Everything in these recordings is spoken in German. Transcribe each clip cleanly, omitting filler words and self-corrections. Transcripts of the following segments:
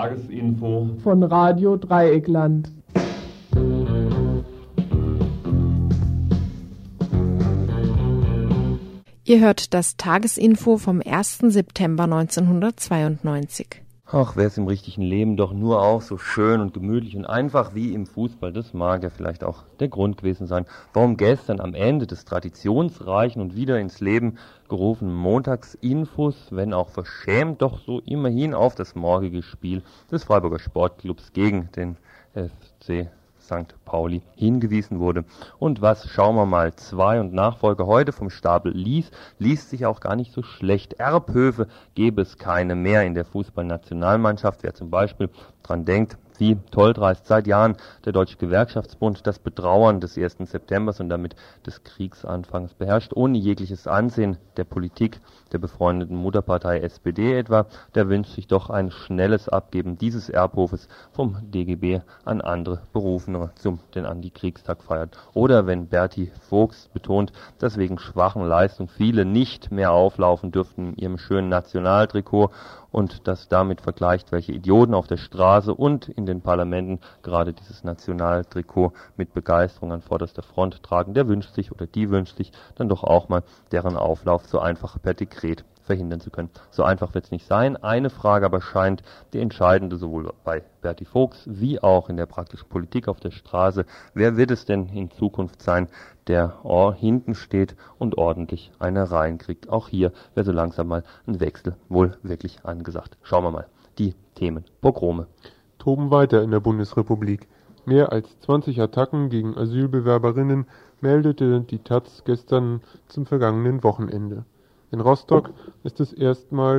Tagesinfo von Radio Dreieckland. Ihr hört das Tagesinfo vom 1. September 1992. Ach, wäre es im richtigen Leben doch nur auch so schön und gemütlich und einfach wie im Fußball. Das mag ja vielleicht auch der Grund gewesen sein, warum gestern am Ende des traditionsreichen und wieder ins Leben gerufenen Montagsinfos, wenn auch verschämt, doch so immerhin auf das morgige Spiel des Freiburger Sportclubs gegen den FC St. Pauli hingewiesen wurde. Und was, schauen wir mal, 2 und Nachfolger heute vom Stapel liest sich auch gar nicht so schlecht. Erbhöfe gäbe es keine mehr in der Fußballnationalmannschaft. Wer zum Beispiel dran denkt, wie toll dreist seit Jahren der Deutsche Gewerkschaftsbund das Betrauern des 1. Septembers und damit des Kriegsanfangs beherrscht, ohne jegliches Ansehen der Politik der befreundeten Mutterpartei SPD etwa, der wünscht sich doch ein schnelles Abgeben dieses Erbhofes vom DGB an andere Berufene zum den Antikriegstag feiert. Oder wenn Berti Vogts betont, dass wegen schwachen Leistungen viele nicht mehr auflaufen dürften in ihrem schönen Nationaltrikot und das damit vergleicht, welche Idioten auf der Straße und in den Parlamenten gerade dieses Nationaltrikot mit Begeisterung an vorderster Front tragen, der wünscht sich oder die wünscht sich dann doch auch mal, deren Auflauf so einfach per Dekret verhindern zu können. So einfach wird es nicht sein. Eine Frage aber scheint die entscheidende, sowohl bei Berti Vogts wie auch in der praktischen Politik auf der Straße. Wer wird es denn in Zukunft sein, der hinten steht und ordentlich eine reinkriegt? Auch hier wäre so langsam mal ein Wechsel wohl wirklich angesagt. Schauen wir mal. Die Themen. Pogrome. Toben weiter in der Bundesrepublik. Mehr als 20 Attacken gegen Asylbewerberinnen meldete die taz gestern zum vergangenen Wochenende. In Rostock ist erstmal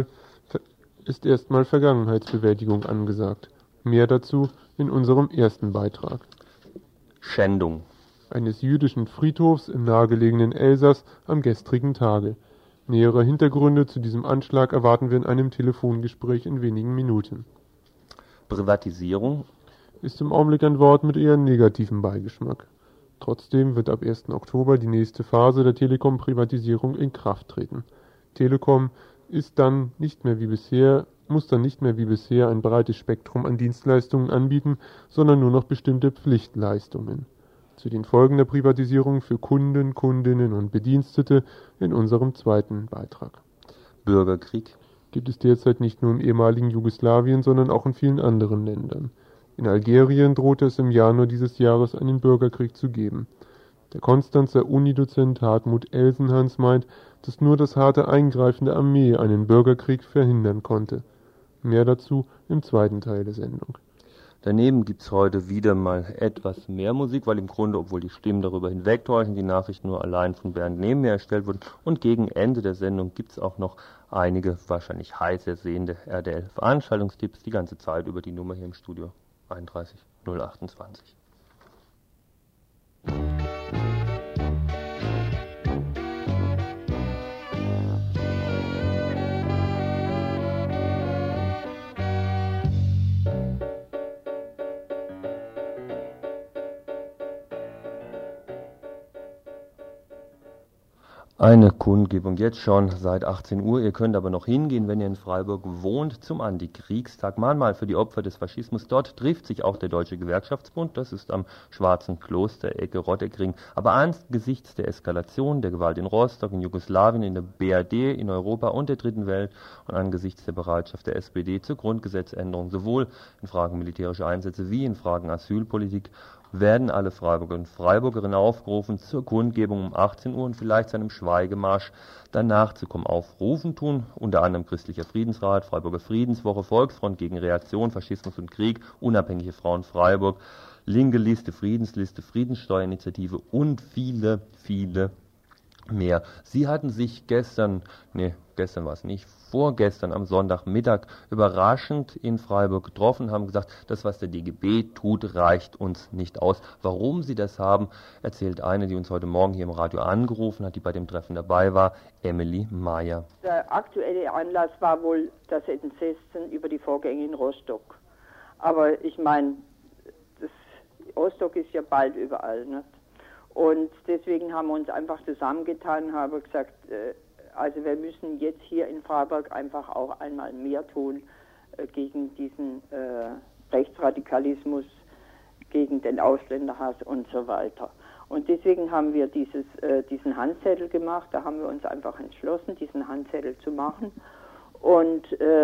Vergangenheitsbewältigung angesagt. Mehr dazu in unserem ersten Beitrag. Schändung Eines jüdischen Friedhofs im nahegelegenen Elsass am gestrigen Tage. Nähere Hintergründe zu diesem Anschlag erwarten wir in einem Telefongespräch in wenigen Minuten. Privatisierung Ist im Augenblick ein Wort mit eher negativem Beigeschmack. Trotzdem wird ab 1. Oktober die nächste Phase der Telekom-Privatisierung in Kraft treten. Telekom muss dann nicht mehr wie bisher ein breites Spektrum an Dienstleistungen anbieten, sondern nur noch bestimmte Pflichtleistungen. Zu den Folgen der Privatisierung für Kunden, Kundinnen und Bedienstete in unserem zweiten Beitrag. Bürgerkrieg Gibt es derzeit nicht nur im ehemaligen Jugoslawien, sondern auch in vielen anderen Ländern. In Algerien drohte es im Januar dieses Jahres einen Bürgerkrieg zu geben. Der Konstanzer Unidozent Hartmut Elsenhans meint, dass nur das harte Eingreifen der Armee einen Bürgerkrieg verhindern konnte. Mehr dazu im zweiten Teil der Sendung. Daneben gibt's heute wieder mal etwas mehr Musik, weil im Grunde, obwohl die Stimmen darüber hinwegtäuschen, die Nachrichten nur allein von Bernd neben mir erstellt wurden. Und gegen Ende der Sendung gibt's auch noch einige wahrscheinlich heiß ersehende RDL-Veranstaltungstipps, die ganze Zeit über die Nummer hier im Studio 31 028. Eine Kundgebung jetzt schon seit 18 Uhr. Ihr könnt aber noch hingehen, wenn ihr in Freiburg wohnt, zum Antikriegstag. Mahnmal für die Opfer des Faschismus. Dort trifft sich auch der Deutsche Gewerkschaftsbund. Das ist am Schwarzen Kloster, Ecke Rottekring. Aber angesichts der Eskalation der Gewalt in Rostock, in Jugoslawien, in der BRD, in Europa und der Dritten Welt und angesichts der Bereitschaft der SPD zur Grundgesetzänderung, sowohl in Fragen militärischer Einsätze wie in Fragen Asylpolitik, werden alle Freiburger und Freiburgerinnen aufgerufen, zur Kundgebung um 18 Uhr und vielleicht zu einem Schweigemarsch danach zu kommen. Aufrufen tun unter anderem Christlicher Friedensrat, Freiburger Friedenswoche, Volksfront gegen Reaktion, Faschismus und Krieg, Unabhängige Frauen Freiburg, Linke Liste, Friedensliste, Friedenssteuerinitiative und viele, viele mehr. Sie hatten sich vorgestern am Sonntagmittag überraschend in Freiburg getroffen, haben gesagt, das, was der DGB tut, reicht uns nicht aus. Warum sie das haben, erzählt eine, die uns heute Morgen hier im Radio angerufen hat, die bei dem Treffen dabei war, Emily Meyer. Der aktuelle Anlass war wohl das Entsetzen über die Vorgänge in Rostock. Aber ich meine, Rostock ist ja bald überall, ne? Und deswegen haben wir uns einfach zusammengetan und haben gesagt, also wir müssen jetzt hier in Freiburg einfach auch einmal mehr tun gegen diesen Rechtsradikalismus, gegen den Ausländerhass und so weiter. Und deswegen haben wir diesen Handzettel gemacht, da haben wir uns einfach entschlossen, diesen Handzettel zu machen und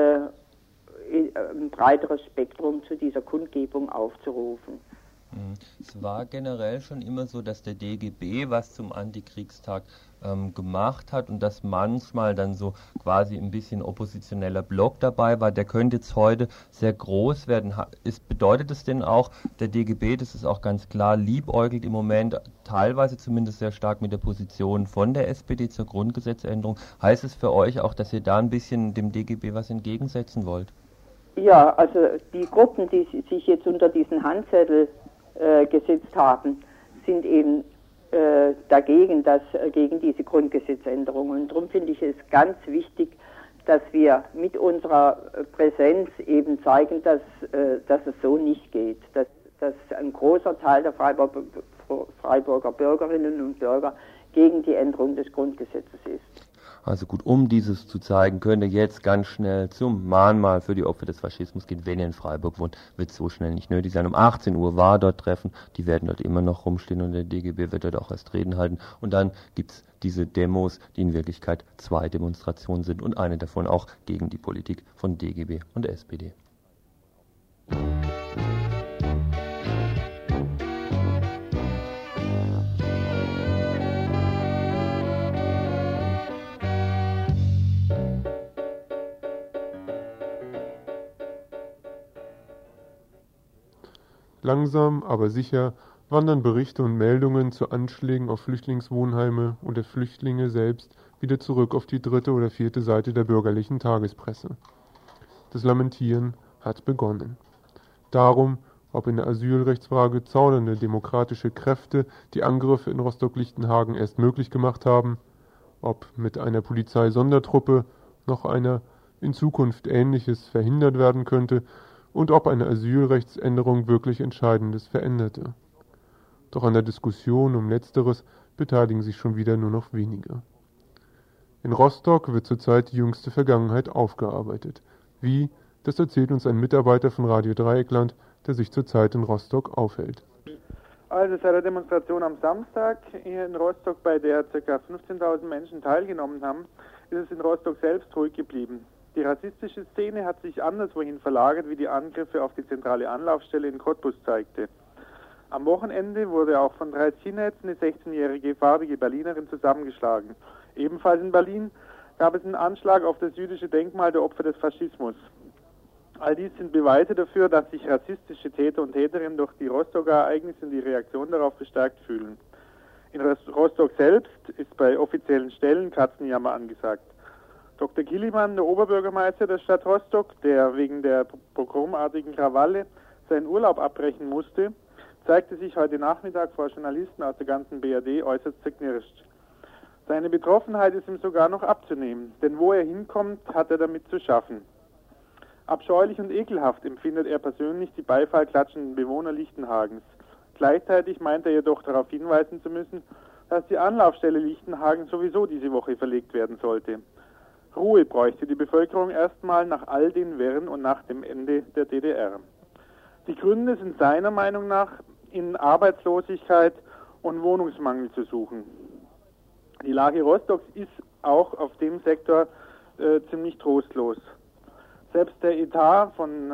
ein breiteres Spektrum zu dieser Kundgebung aufzurufen. Es war generell schon immer so, dass der DGB was zum Antikriegstag gemacht hat und dass manchmal dann so quasi ein bisschen oppositioneller Block dabei war. Der könnte jetzt heute sehr groß werden. Bedeutet es denn auch, der DGB, das ist auch ganz klar, liebäugelt im Moment teilweise zumindest sehr stark mit der Position von der SPD zur Grundgesetzänderung. Heißt es für euch auch, dass ihr da ein bisschen dem DGB was entgegensetzen wollt? Ja, also die Gruppen, die sich jetzt unter diesen Handzettel gesetzt haben, sind eben dagegen, gegen diese Grundgesetzänderung. Und darum finde ich es ganz wichtig, dass wir mit unserer Präsenz eben zeigen, dass es so nicht geht, dass ein großer Teil der Freiburger Bürgerinnen und Bürger gegen die Änderung des Grundgesetzes ist. Also gut, um dieses zu zeigen, könnt ihr jetzt ganz schnell zum Mahnmal für die Opfer des Faschismus gehen. Wenn ihr in Freiburg wohnt, wird es so schnell nicht nötig sein. Um 18 Uhr war dort Treffen, die werden dort immer noch rumstehen und der DGB wird dort auch erst Reden halten. Und dann gibt's diese Demos, die in Wirklichkeit 2 Demonstrationen sind und eine davon auch gegen die Politik von DGB und der SPD. Langsam, aber sicher wandern Berichte und Meldungen zu Anschlägen auf Flüchtlingswohnheime und der Flüchtlinge selbst wieder zurück auf die 3. oder 4. Seite der bürgerlichen Tagespresse. Das Lamentieren hat begonnen. Darum, ob in der Asylrechtsfrage zaudernde demokratische Kräfte die Angriffe in Rostock-Lichtenhagen erst möglich gemacht haben, ob mit einer Polizeisondertruppe noch einer in Zukunft Ähnliches verhindert werden könnte, und ob eine Asylrechtsänderung wirklich Entscheidendes veränderte. Doch an der Diskussion um Letzteres beteiligen sich schon wieder nur noch wenige. In Rostock wird zurzeit die jüngste Vergangenheit aufgearbeitet. Wie, das erzählt uns ein Mitarbeiter von Radio Dreieckland, der sich zurzeit in Rostock aufhält. Also seit der Demonstration am Samstag hier in Rostock, bei der ca. 15.000 Menschen teilgenommen haben, ist es in Rostock selbst ruhig geblieben. Die rassistische Szene hat sich anderswohin verlagert, wie die Angriffe auf die zentrale Anlaufstelle in Cottbus zeigte. Am Wochenende wurde auch von 3 Skinheads eine 16-jährige farbige Berlinerin zusammengeschlagen. Ebenfalls in Berlin gab es einen Anschlag auf das jüdische Denkmal der Opfer des Faschismus. All dies sind Beweise dafür, dass sich rassistische Täter und Täterinnen durch die Rostocker Ereignisse und die Reaktion darauf bestärkt fühlen. In Rostock selbst ist bei offiziellen Stellen Katzenjammer angesagt. Dr. Gillimann, der Oberbürgermeister der Stadt Rostock, der wegen der pogromartigen Krawalle seinen Urlaub abbrechen musste, zeigte sich heute Nachmittag vor Journalisten aus der ganzen BRD äußerst zerknirscht. Seine Betroffenheit ist ihm sogar noch abzunehmen, denn wo er hinkommt, hat er damit zu schaffen. Abscheulich und ekelhaft empfindet er persönlich die beifallklatschenden Bewohner Lichtenhagens. Gleichzeitig meint er jedoch darauf hinweisen zu müssen, dass die Anlaufstelle Lichtenhagen sowieso diese Woche verlegt werden sollte. Ruhe bräuchte die Bevölkerung erstmal nach all den Wirren und nach dem Ende der DDR. Die Gründe sind seiner Meinung nach in Arbeitslosigkeit und Wohnungsmangel zu suchen. Die Lage Rostocks ist auch auf dem Sektor ziemlich trostlos. Selbst der Etat von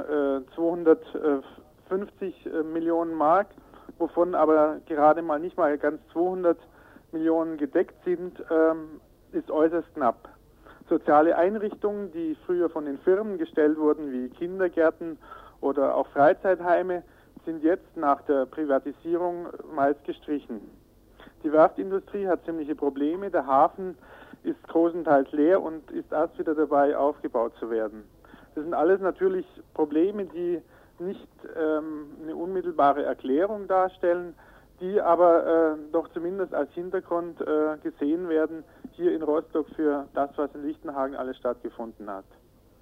250 Millionen Mark, wovon aber gerade mal nicht mal ganz 200 Millionen gedeckt sind, ist äußerst knapp. Soziale Einrichtungen, die früher von den Firmen gestellt wurden, wie Kindergärten oder auch Freizeitheime, sind jetzt nach der Privatisierung meist gestrichen. Die Werftindustrie hat ziemliche Probleme, der Hafen ist großenteils leer und ist erst wieder dabei, aufgebaut zu werden. Das sind alles natürlich Probleme, die nicht eine unmittelbare Erklärung darstellen, die aber doch zumindest als Hintergrund gesehen werden, hier in Rostock für das, was in Lichtenhagen alles stattgefunden hat.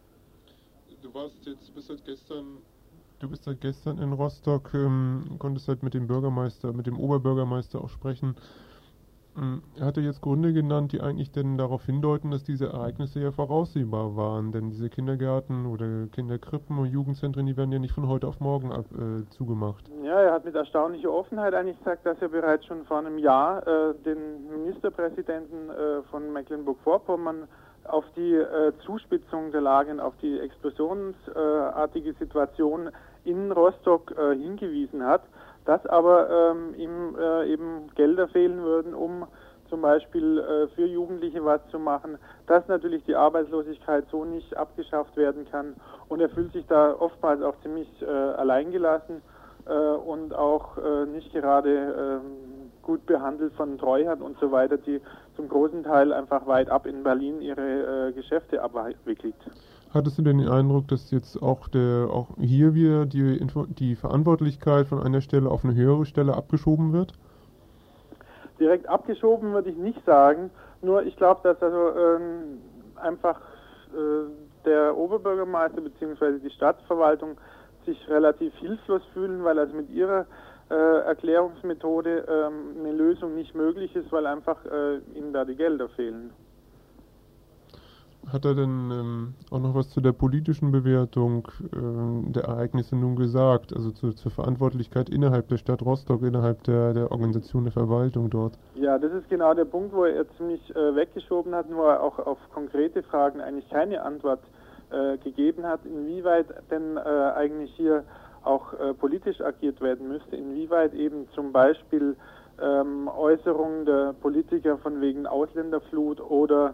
Du bist seit gestern in Rostock, konntest halt mit dem Oberbürgermeister auch sprechen. Er hatte jetzt Gründe genannt, die eigentlich denn darauf hindeuten, dass diese Ereignisse ja voraussehbar waren. Denn diese Kindergärten oder Kinderkrippen und Jugendzentren, die werden ja nicht von heute auf morgen zugemacht. Ja, er hat mit erstaunlicher Offenheit eigentlich gesagt, dass er bereits schon vor einem Jahr den Ministerpräsidenten von Mecklenburg-Vorpommern auf die Zuspitzung der Lage und auf die explosionsartige Situation in Rostock hingewiesen hat, dass aber ihm eben Gelder fehlen würden, um zum Beispiel für Jugendliche was zu machen, dass natürlich die Arbeitslosigkeit so nicht abgeschafft werden kann. Und er fühlt sich da oftmals auch ziemlich alleingelassen und auch nicht gerade gut behandelt von Treuhand und so weiter, die zum großen Teil einfach weit ab in Berlin ihre Geschäfte abwickelt. Hattest du denn den Eindruck, dass jetzt auch hier wieder die Verantwortlichkeit von einer Stelle auf eine höhere Stelle abgeschoben wird? Direkt abgeschoben würde ich nicht sagen, nur ich glaube, dass also einfach der Oberbürgermeister bzw. die Stadtverwaltung sich relativ hilflos fühlen, weil also mit ihrer Erklärungsmethode eine Lösung nicht möglich ist, weil einfach ihnen da die Gelder fehlen. Hat er denn auch noch was zu der politischen Bewertung der Ereignisse nun gesagt, also zur Verantwortlichkeit innerhalb der Stadt Rostock, innerhalb der Organisation der Verwaltung dort? Ja, das ist genau der Punkt, wo er ziemlich weggeschoben hat, wo er auch auf konkrete Fragen eigentlich keine Antwort gegeben hat, inwieweit denn eigentlich hier auch politisch agiert werden müsste, inwieweit eben zum Beispiel Äußerungen der Politiker von wegen Ausländerflut oder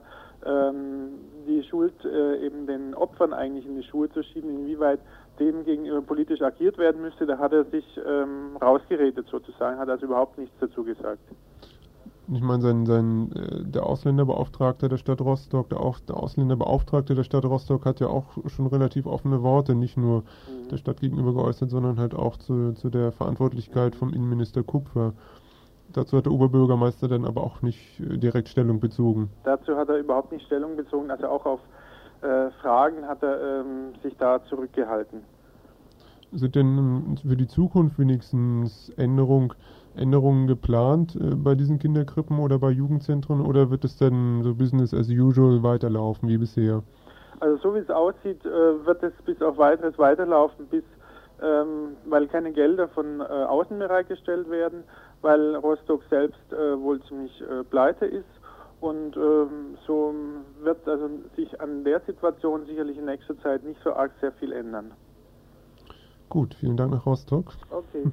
die Schuld eben den Opfern eigentlich in die Schuhe zu schieben, inwieweit dem gegenüber politisch agiert werden müsste, da hat er sich rausgeredet sozusagen, hat also überhaupt nichts dazu gesagt. Ich meine, der Ausländerbeauftragte der Stadt Rostock, der Ausländerbeauftragte der Stadt Rostock hat ja auch schon relativ offene Worte, nicht nur der Stadt gegenüber geäußert, sondern halt auch zu der Verantwortlichkeit vom Innenminister Kupfer. Dazu hat der Oberbürgermeister dann aber auch nicht direkt Stellung bezogen. Dazu hat er überhaupt nicht Stellung bezogen, also auch auf Fragen hat er sich da zurückgehalten. Sind denn für die Zukunft wenigstens Änderungen geplant bei diesen Kinderkrippen oder bei Jugendzentren oder wird es dann so Business as usual weiterlaufen wie bisher? Also so wie es aussieht, wird es bis auf weiteres weiterlaufen, weil keine Gelder von außen bereitgestellt werden, weil Rostock selbst wohl ziemlich pleite ist und so wird also sich an der Situation sicherlich in nächster Zeit nicht so arg sehr viel ändern. Gut, vielen Dank nach Rostock. Okay.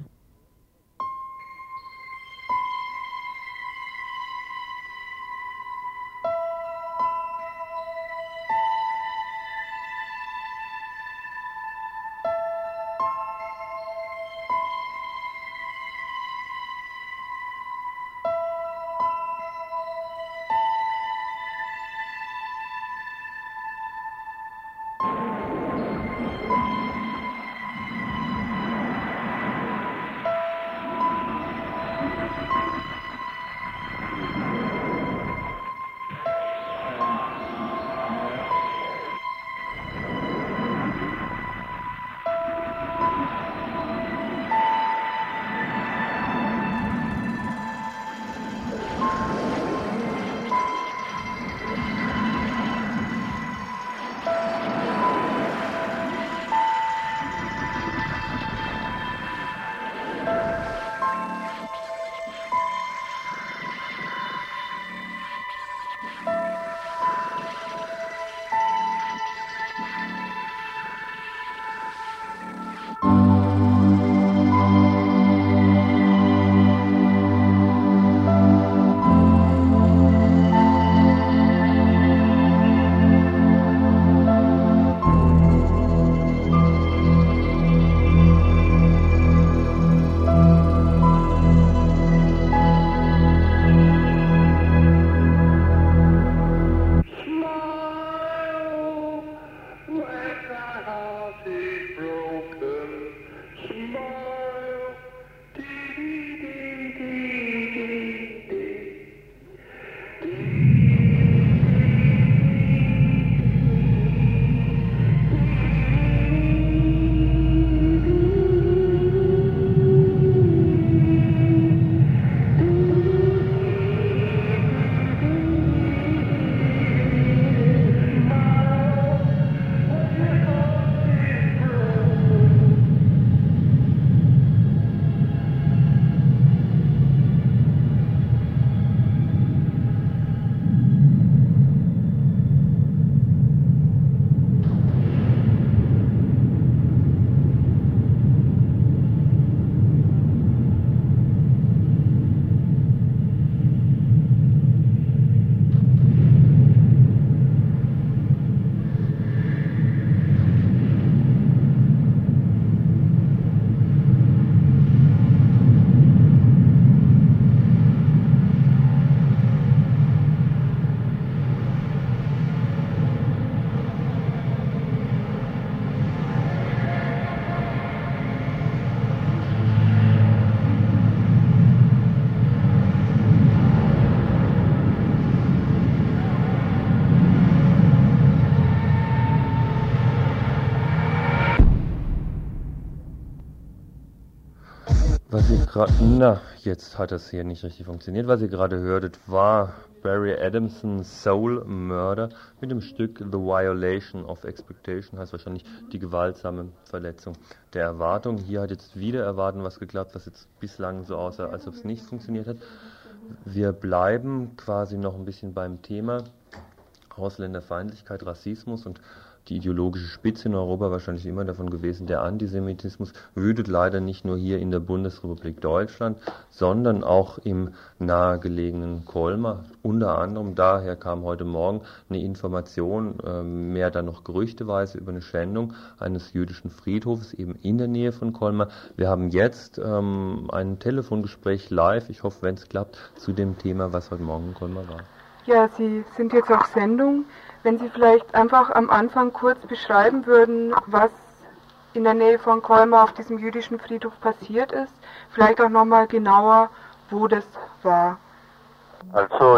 Jetzt hat das hier nicht richtig funktioniert. Was ihr gerade hörtet, war Barry Adamsons Soul Murder mit dem Stück The Violation of Expectation, heißt wahrscheinlich die gewaltsame Verletzung der Erwartung. Hier hat jetzt wieder Erwarten was geklappt, was jetzt bislang so aussah, als ob es nicht funktioniert hat. Wir bleiben quasi noch ein bisschen beim Thema Ausländerfeindlichkeit, Rassismus, und die ideologische Spitze in Europa wahrscheinlich immer davon gewesen. Der Antisemitismus wütet leider nicht nur hier in der Bundesrepublik Deutschland, sondern auch im nahegelegenen Colmar. Unter anderem daher kam heute Morgen eine Information, mehr dann noch gerüchteweise, über eine Schändung eines jüdischen Friedhofes eben in der Nähe von Colmar. Wir haben jetzt ein Telefongespräch live, ich hoffe, wenn es klappt, zu dem Thema, was heute Morgen in Colmar war. Ja, Sie sind jetzt auf Sendung. Wenn Sie vielleicht einfach am Anfang kurz beschreiben würden, was in der Nähe von Colmar auf diesem jüdischen Friedhof passiert ist, vielleicht auch nochmal genauer, wo das war. Also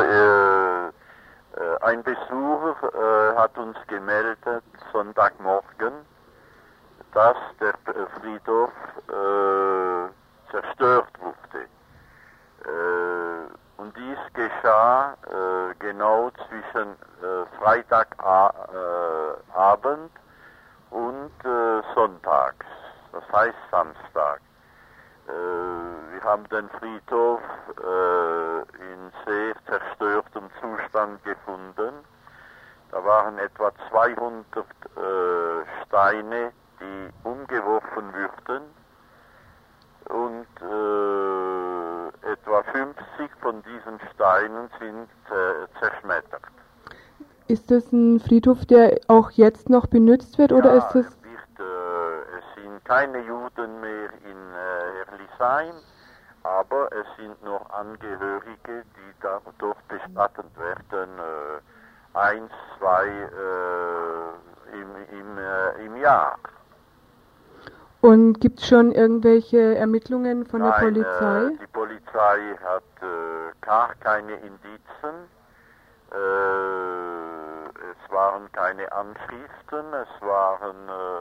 ein Besucher hat uns gemeldet, Sonntagmorgen, dass der Friedhof zerstört wurde. Und dies geschah genau zwischen Freitagabend und Sonntags, das heißt Samstag. Wir haben den Friedhof in sehr zerstörtem Zustand gefunden. Da waren etwa 200 Steine, die umgeworfen würden, und etwa 50 von diesen Steinen sind zerschmettert. Ist das ein Friedhof, der auch jetzt noch benutzt wird, oder ist das... Es sind keine Juden mehr in Herlisheim, aber es sind noch Angehörige, die dort bestattet werden, 1, 2 im Jahr. Und gibt es schon irgendwelche Ermittlungen von der Polizei? Die Polizei hat gar keine Indizien. Es waren keine Anschriften, es waren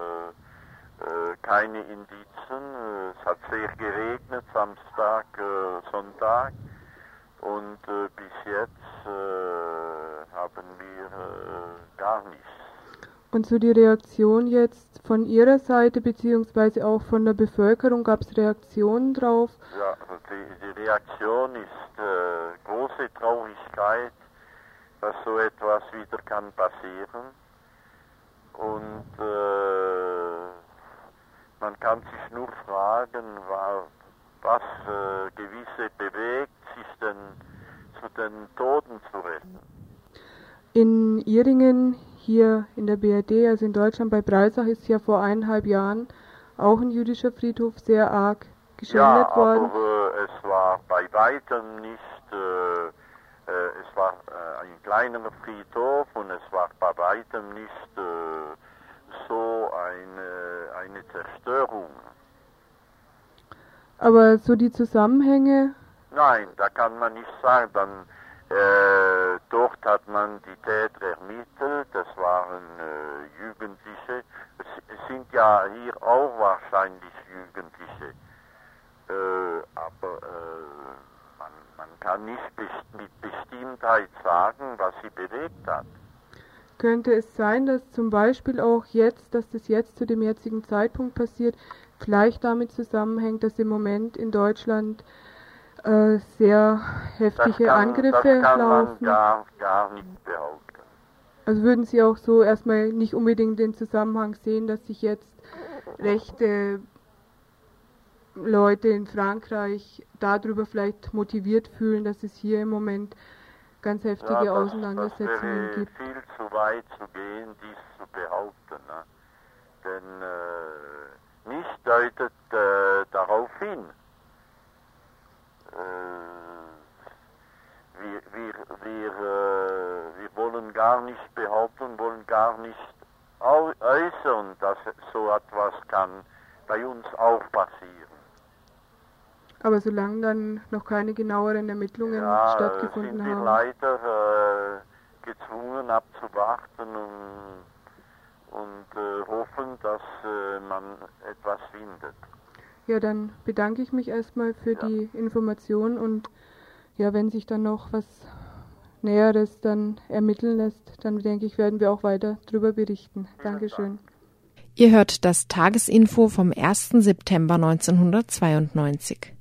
keine Indizien. Es hat sehr geregnet, Samstag, Sonntag, und bis jetzt haben wir gar nichts. Und so die Reaktion jetzt von Ihrer Seite, beziehungsweise auch von der Bevölkerung, gab es Reaktionen drauf? Ja, die Reaktion ist große Traurigkeit, dass so etwas wieder kann passieren. Und man kann sich nur fragen, was gewisse bewegt, sich denn zu den Toten zu retten. In Ihringen, hier in der BRD, also in Deutschland, bei Breisach, ist ja vor 1,5 Jahren auch ein jüdischer Friedhof sehr arg geschändet worden. Ja, aber es war bei weitem nicht, es war ein kleinerer Friedhof, und es war bei weitem nicht so eine Zerstörung. Aber so die Zusammenhänge? Nein, da kann man nicht sagen. Dort hat man die Täter ermittelt, das waren Jugendliche. Es sind ja hier auch wahrscheinlich Jugendliche. Aber man kann nicht mit Bestimmtheit sagen, was sie bewegt hat. Könnte es sein, dass zum Beispiel auch jetzt, dass das jetzt zu dem jetzigen Zeitpunkt passiert, vielleicht damit zusammenhängt, dass im Moment in Deutschland sehr heftige Angriffe laufen? Das kann man gar nicht behaupten. Also würden Sie auch so erstmal nicht unbedingt den Zusammenhang sehen, dass sich jetzt rechte Leute in Frankreich darüber vielleicht motiviert fühlen, dass es hier im Moment ganz heftige Auseinandersetzungen gibt? Das wäre viel zu weit zu gehen, dies zu behaupten. Ne? Denn nichts deutet darauf hin. Wir wollen gar nicht behaupten, wollen gar nicht äußern, dass so etwas kann bei uns auch passieren. Aber solange dann noch keine genaueren Ermittlungen stattgefunden haben. Sind wir leider gezwungen abzuwarten und hoffen, dass man etwas findet. Ja, dann bedanke ich mich erstmal für die Information und ja, wenn sich dann noch was Näheres dann ermitteln lässt, dann denke ich, werden wir auch weiter darüber berichten. Dankeschön. Ihr hört das Tagesinfo vom 1. September 1992.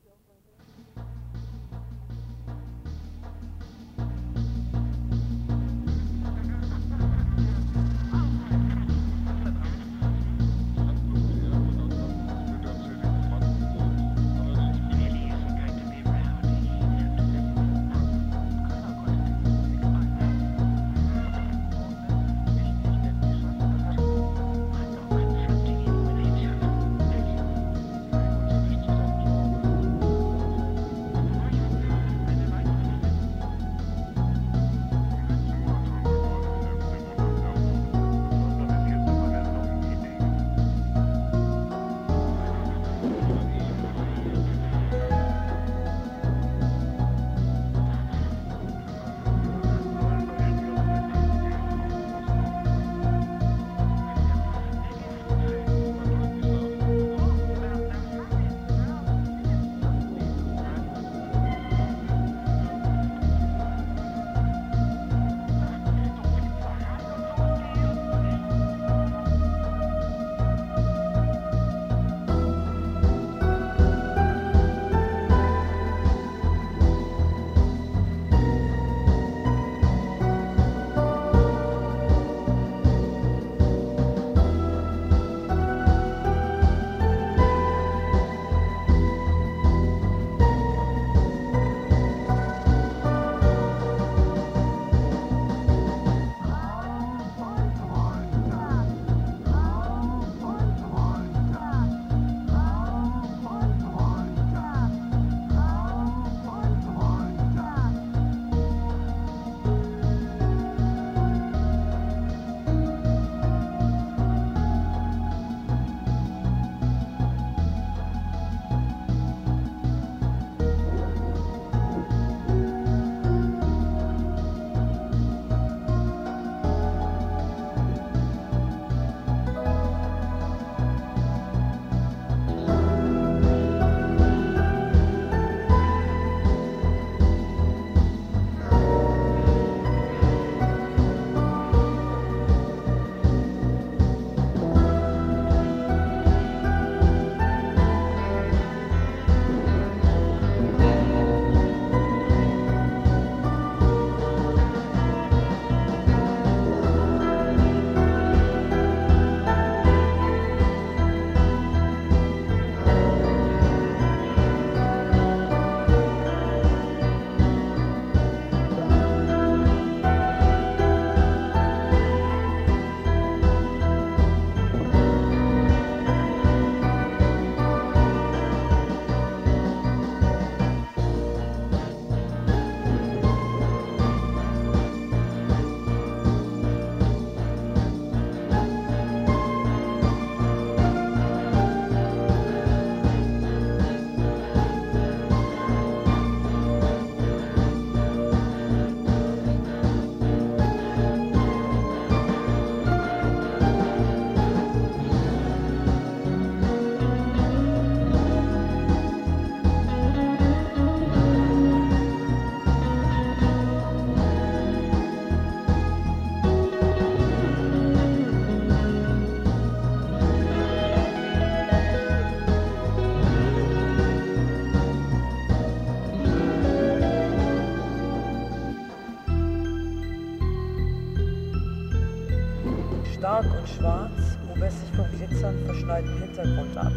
stark und schwarz, hob es sich vom glitzernd verschneiten Hintergrund ab.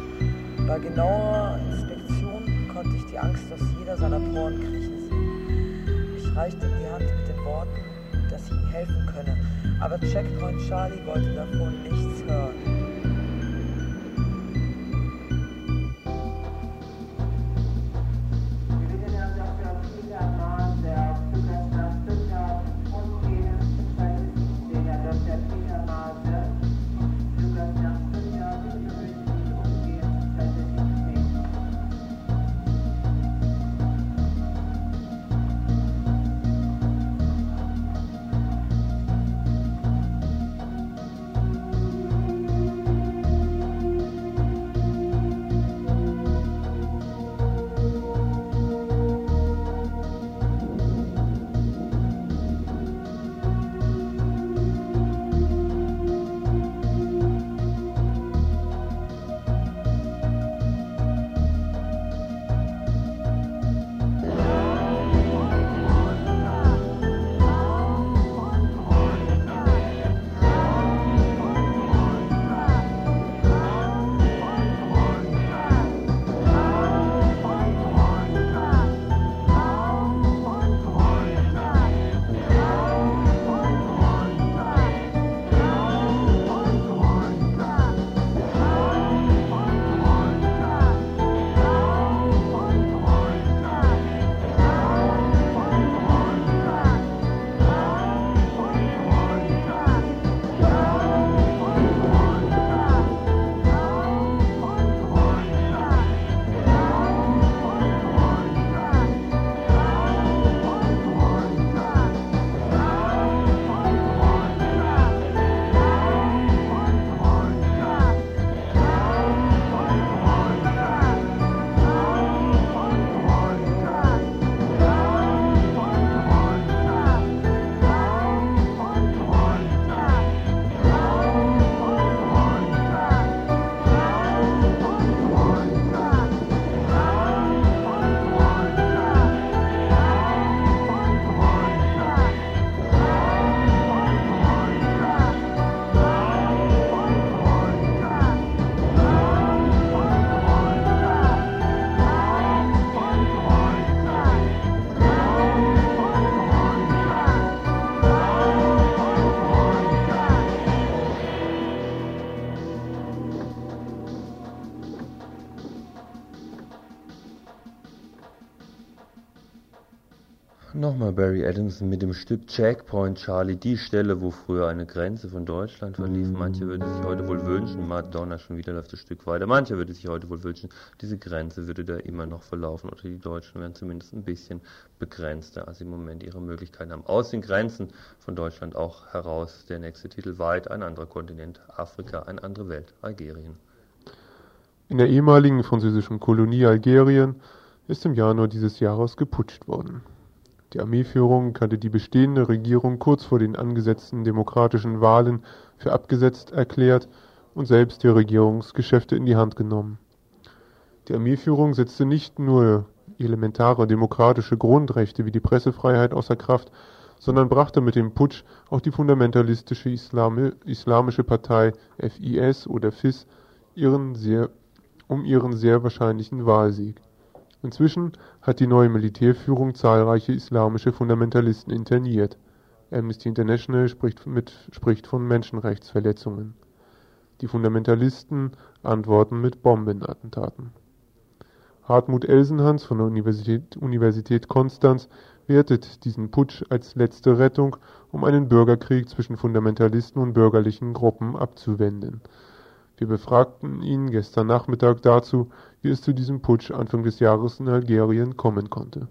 Bei genauer Inspektion konnte ich die Angst aus jeder seiner Poren kriechen sehen. Ich reichte ihm die Hand mit den Worten, dass ich ihm helfen könne, aber Checkpoint Charlie wollte davon nichts hören. Nochmal Barry Adamson mit dem Stück Checkpoint Charlie, die Stelle, wo früher eine Grenze von Deutschland verlief. Manche würde sich heute wohl wünschen, Madonna, schon wieder läuft das Stück weiter, manche würde sich heute wohl wünschen, diese Grenze würde da immer noch verlaufen oder die Deutschen wären zumindest ein bisschen begrenzter, als im Moment ihre Möglichkeiten haben. Aus den Grenzen von Deutschland auch heraus der nächste Titel, weit ein anderer Kontinent, Afrika, eine andere Welt, Algerien. In der ehemaligen französischen Kolonie Algerien ist im Januar dieses Jahres geputscht worden. Die Armeeführung hatte die bestehende Regierung kurz vor den angesetzten demokratischen Wahlen für abgesetzt erklärt und selbst die Regierungsgeschäfte in die Hand genommen. Die Armeeführung setzte nicht nur elementare demokratische Grundrechte wie die Pressefreiheit außer Kraft, sondern brachte mit dem Putsch auch die fundamentalistische islamische Partei FIS oder FIS ihren sehr wahrscheinlichen Wahlsieg. Inzwischen hat die neue Militärführung zahlreiche islamische Fundamentalisten interniert. Amnesty International spricht von Menschenrechtsverletzungen. Die Fundamentalisten antworten mit Bombenattentaten. Hartmut Elsenhans von der Universität Konstanz wertet diesen Putsch als letzte Rettung, um einen Bürgerkrieg zwischen Fundamentalisten und bürgerlichen Gruppen abzuwenden. Wir befragten ihn gestern Nachmittag dazu, wie es zu diesem Putsch Anfang des Jahres in Algerien kommen konnte.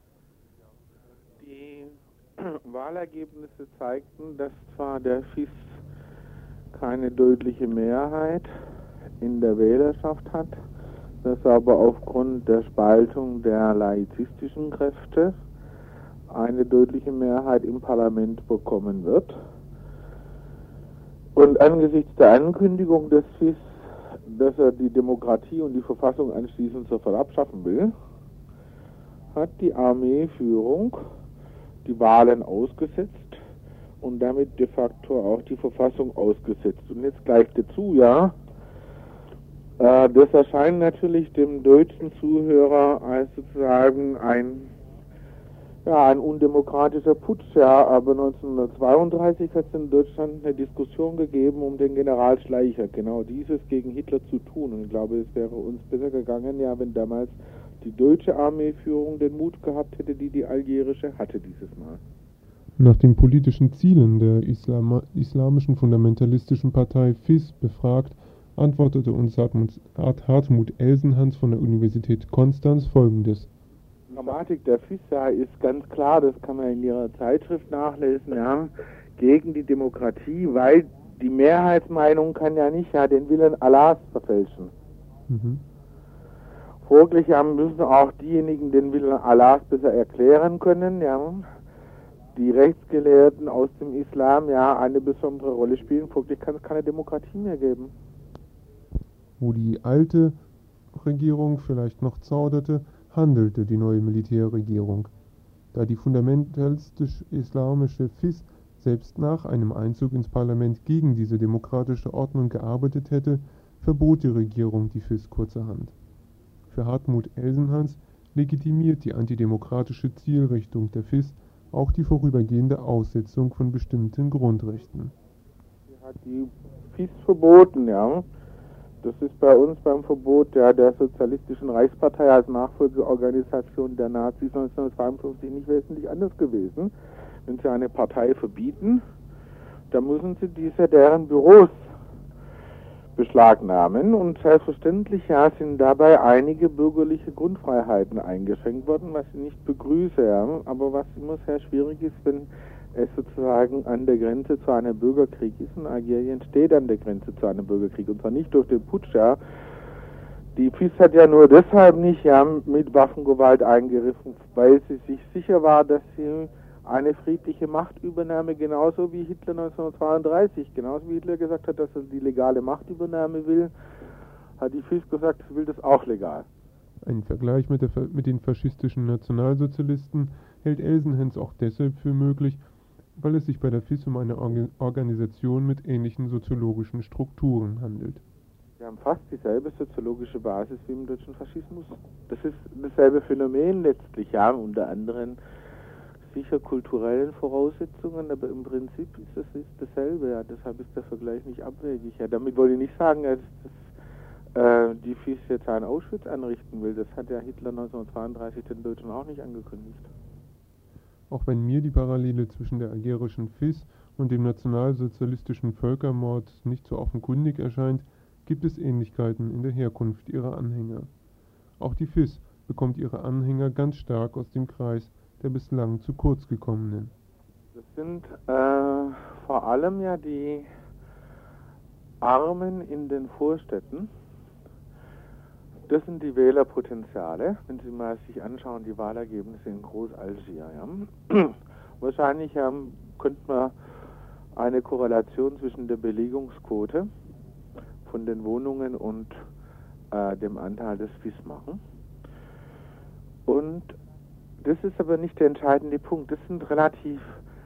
Die Wahlergebnisse zeigten, dass zwar der FIS keine deutliche Mehrheit in der Wählerschaft hat, dass aber aufgrund der Spaltung der laizistischen Kräfte eine deutliche Mehrheit im Parlament bekommen wird. Und angesichts der Ankündigung des FIS, dass er die Demokratie und die Verfassung anschließend sofort abschaffen will, hat die Armeeführung die Wahlen ausgesetzt und damit de facto auch die Verfassung ausgesetzt. Und jetzt gleich dazu, ja, das erscheint natürlich dem deutschen Zuhörer als sozusagen ein undemokratischer Putsch, ja, aber 1932 hat es in Deutschland eine Diskussion gegeben um den General Schleicher, genau dieses gegen Hitler zu tun. Und ich glaube, es wäre uns besser gegangen, ja, wenn damals die deutsche Armeeführung den Mut gehabt hätte, die algerische hatte dieses Mal. Nach den politischen Zielen der islamischen fundamentalistischen Partei FIS befragt, antwortete uns Hartmut Elsenhans von der Universität Konstanz Folgendes. Die Dramatik der FIS ist ganz klar, das kann man in ihrer Zeitschrift nachlesen, ja, gegen die Demokratie, weil die Mehrheitsmeinung kann ja nicht den Willen Allahs verfälschen. Folglich müssen auch diejenigen den Willen Allahs besser erklären können, ja, die Rechtsgelehrten aus dem Islam eine besondere Rolle spielen, folglich kann es keine Demokratie mehr geben. Wo die alte Regierung vielleicht noch zauderte, handelte die neue Militärregierung. Da die fundamentalistisch-islamische FIS selbst nach einem Einzug ins Parlament gegen diese demokratische Ordnung gearbeitet hätte, verbot die Regierung die FIS kurzerhand. Für Hartmut Elsenhans legitimiert die antidemokratische Zielrichtung der FIS auch die vorübergehende Aussetzung von bestimmten Grundrechten. Sie hat die FIS verboten, ja. Das ist bei uns beim Verbot der Sozialistischen Reichspartei als Nachfolgeorganisation der Nazis 1952 nicht wesentlich anders gewesen. Wenn sie eine Partei verbieten, dann müssen sie deren Büros beschlagnahmen und selbstverständlich sind dabei einige bürgerliche Grundfreiheiten eingeschränkt worden, was ich nicht begrüße, ja. Aber was immer sehr schwierig ist, wenn es sozusagen an der Grenze zu einem Bürgerkrieg ist. Und Algerien steht an der Grenze zu einem Bürgerkrieg. Und zwar nicht durch den Putsch, ja. Die FIS hat ja nur deshalb nicht mit Waffengewalt eingegriffen, weil sie sich sicher war, dass sie eine friedliche Machtübernahme, genauso wie Hitler 1932, genauso wie Hitler gesagt hat, dass er die legale Machtübernahme will, hat die FIS gesagt, sie will das auch legal. Ein Vergleich mit den faschistischen Nationalsozialisten hält Elsenhans auch deshalb für möglich, weil es sich bei der FIS um eine Organisation mit ähnlichen soziologischen Strukturen handelt. Wir haben fast dieselbe soziologische Basis wie im deutschen Faschismus. Das ist dasselbe Phänomen letztlich, ja, unter anderen sicher kulturellen Voraussetzungen, aber im Prinzip ist es dasselbe, ja, deshalb ist der Vergleich nicht abwegig. Ja, damit wollte ich nicht sagen, dass die FIS jetzt einen Auschwitz anrichten will. Das hat ja Hitler 1932 den Deutschen auch nicht angekündigt. Auch wenn mir die Parallele zwischen der algerischen FIS und dem nationalsozialistischen Völkermord nicht so offenkundig erscheint, gibt es Ähnlichkeiten in der Herkunft ihrer Anhänger. Auch die FIS bekommt ihre Anhänger ganz stark aus dem Kreis der bislang zu kurz gekommenen. Das sind vor allem ja die Armen in den Vorstädten. Das sind die Wählerpotenziale, wenn Sie mal sich anschauen, die Wahlergebnisse in Groß-Algier. Ja. Wahrscheinlich könnte man eine Korrelation zwischen der Belegungsquote von den Wohnungen und dem Anteil des FIS machen. Und das ist aber nicht der entscheidende Punkt. Das sind relativ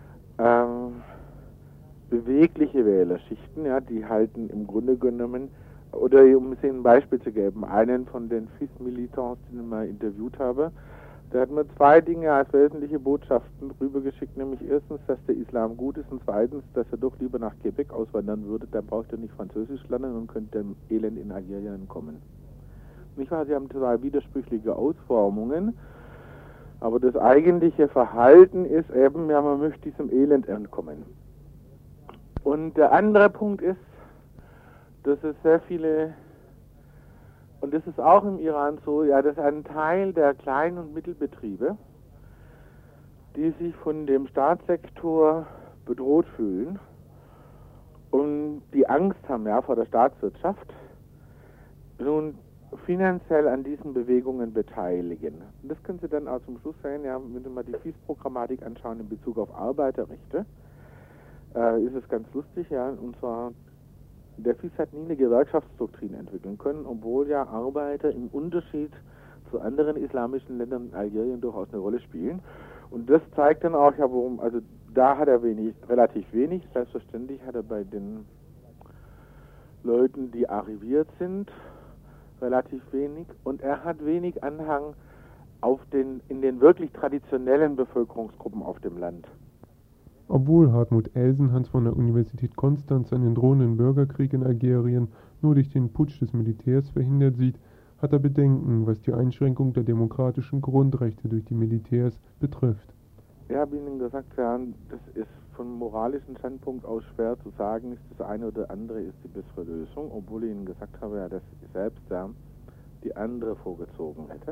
bewegliche Wählerschichten, ja, die halten im Grunde genommen, oder um es Ihnen ein Beispiel zu geben, einen von den FIS-Militants, den ich mal interviewt habe, der hat mir zwei Dinge als wesentliche Botschaften rübergeschickt, nämlich erstens, dass der Islam gut ist und zweitens, dass er doch lieber nach Quebec auswandern würde, dann braucht er nicht Französisch lernen und könnte dem Elend in Algerien entkommen. Nicht wahr? Sie haben zwei widersprüchliche Ausformungen, aber das eigentliche Verhalten ist eben, ja, man möchte diesem Elend entkommen. Und der andere Punkt ist, dass es sehr viele, und das ist auch im Iran so, ja, dass ein Teil der Klein- und Mittelbetriebe, die sich von dem Staatssektor bedroht fühlen und die Angst haben, ja, vor der Staatswirtschaft, nun finanziell an diesen Bewegungen beteiligen. Und das können Sie dann auch zum Schluss sehen, ja, wenn Sie mal die FIS-Programmatik anschauen in Bezug auf Arbeiterrechte, ist es ganz lustig, ja, und zwar, der FIS hat nie eine Gewerkschaftsdoktrin entwickeln können, obwohl ja Arbeiter im Unterschied zu anderen islamischen Ländern in Algerien durchaus eine Rolle spielen. Und das zeigt dann auch, ja, worum, also da hat er relativ wenig, selbstverständlich hat er bei den Leuten, die arriviert sind, relativ wenig, und er hat wenig Anhang in den wirklich traditionellen Bevölkerungsgruppen auf dem Land. Obwohl Hartmut Elsenhans von der Universität Konstanz einen drohenden Bürgerkrieg in Algerien nur durch den Putsch des Militärs verhindert sieht, hat er Bedenken, was die Einschränkung der demokratischen Grundrechte durch die Militärs betrifft. Ich habe Ihnen gesagt, ja, das ist von moralischen Standpunkt aus schwer zu sagen, ist das eine oder andere ist die bessere Lösung, obwohl ich Ihnen gesagt habe, ja, dass ich selbst ja, die andere vorgezogen hätte.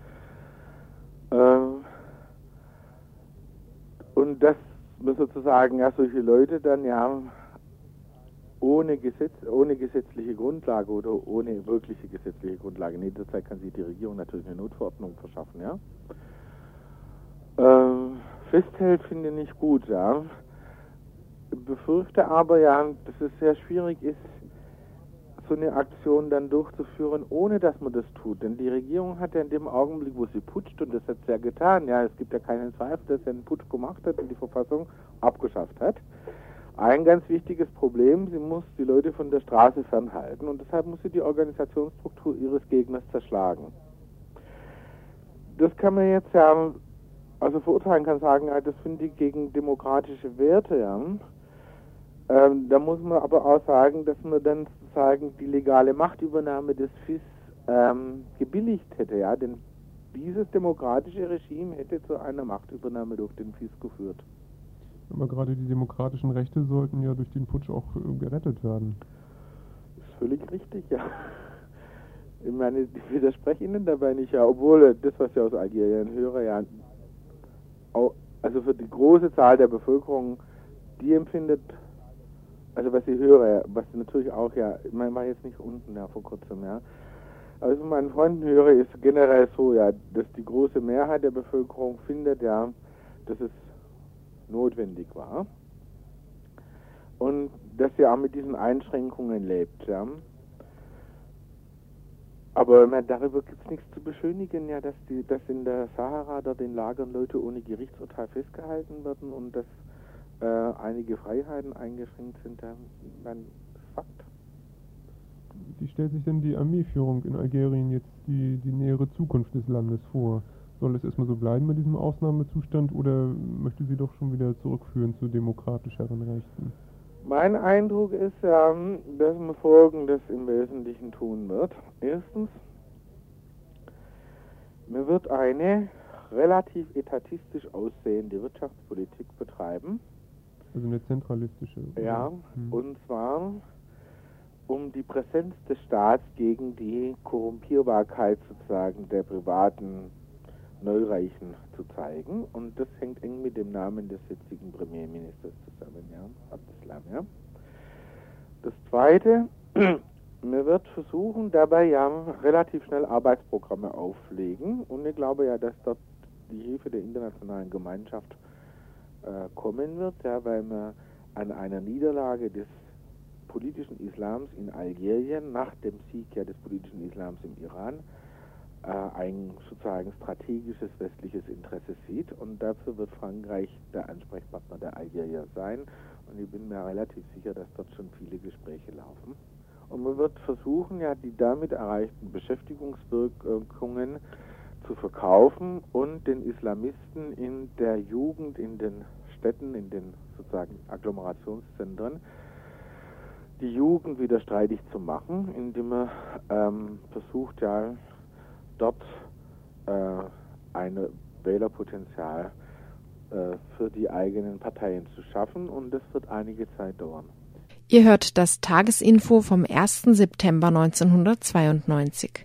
Und dass man sozusagen ja solche Leute dann ja ohne gesetzliche Grundlage oder ohne wirkliche gesetzliche Grundlage, in der Zeit kann sich die Regierung natürlich eine Notverordnung verschaffen, ja, festhält, finde ich nicht gut, ja. Befürchte aber ja, dass es sehr schwierig ist, so eine Aktion dann durchzuführen, ohne dass man das tut. Denn die Regierung hat ja in dem Augenblick, wo sie putscht, und das hat sie ja getan, ja, es gibt ja keinen Zweifel, dass sie einen Putsch gemacht hat und die Verfassung abgeschafft hat. Ein ganz wichtiges Problem, sie muss die Leute von der Straße fernhalten und deshalb muss sie die Organisationsstruktur ihres Gegners zerschlagen. Das kann man jetzt ja, also verurteilen, kann sagen, ja, das finde ich gegen demokratische Werte, ja. Da muss man aber auch sagen, dass man dann sozusagen die legale Machtübernahme des FIS gebilligt hätte, ja, denn dieses demokratische Regime hätte zu einer Machtübernahme durch den FIS geführt. Aber gerade die demokratischen Rechte sollten ja durch den Putsch auch gerettet werden. Das ist völlig richtig, ja. Ich meine, ich widerspreche Ihnen dabei nicht, ja, obwohl das, was ich aus Algerien höre, ja, auch, also für die große Zahl der Bevölkerung, die empfindet, also was ich höre, was natürlich auch, ja, ich meine, war jetzt nicht unten, ja, vor kurzem, ja, aber von meinen Freunden höre, ist generell so, ja, dass die große Mehrheit der Bevölkerung findet, ja, dass es notwendig war und dass sie auch mit diesen Einschränkungen lebt, ja. Aber darüber gibt es nichts zu beschönigen, ja, dass in der Sahara dort in Lagern Leute ohne Gerichtsurteil festgehalten werden und dass einige Freiheiten eingeschränkt sind, dann Fakt. Wie stellt sich denn die Armeeführung in Algerien jetzt die nähere Zukunft des Landes vor? Soll es erstmal so bleiben mit diesem Ausnahmezustand oder möchte sie doch schon wieder zurückführen zu demokratischeren Rechten? Mein Eindruck ist ja, dass man Folgendes im Wesentlichen tun wird. Erstens, man wird eine relativ etatistisch aussehende Wirtschaftspolitik betreiben. Also eine zentralistische. Ja, und zwar um die Präsenz des Staats gegen die Korrumpierbarkeit sozusagen der privaten Neureichen zu zeigen. Und das hängt eng mit dem Namen des jetzigen Premierministers zusammen, ja, Abdeslam, ja. Das Zweite, man wird versuchen, dabei ja relativ schnell Arbeitsprogramme auflegen. Und ich glaube ja, dass dort die Hilfe der internationalen Gemeinschaft kommen wird, ja, weil man an einer Niederlage des politischen Islams in Algerien nach dem Sieg ja des politischen Islams im Iran ein sozusagen strategisches westliches Interesse sieht, und dafür wird Frankreich der Ansprechpartner der Algerier sein, und ich bin mir relativ sicher, dass dort schon viele Gespräche laufen. Und man wird versuchen, ja, die damit erreichten Beschäftigungswirkungen zu verkaufen und den Islamisten in der Jugend, in den Städten, in den sozusagen Agglomerationszentren, die Jugend wieder streitig zu machen, indem man versucht, ja, dort ein Wählerpotenzial für die eigenen Parteien zu schaffen, und das wird einige Zeit dauern. Ihr hört das Tagesinfo vom 1. September 1992.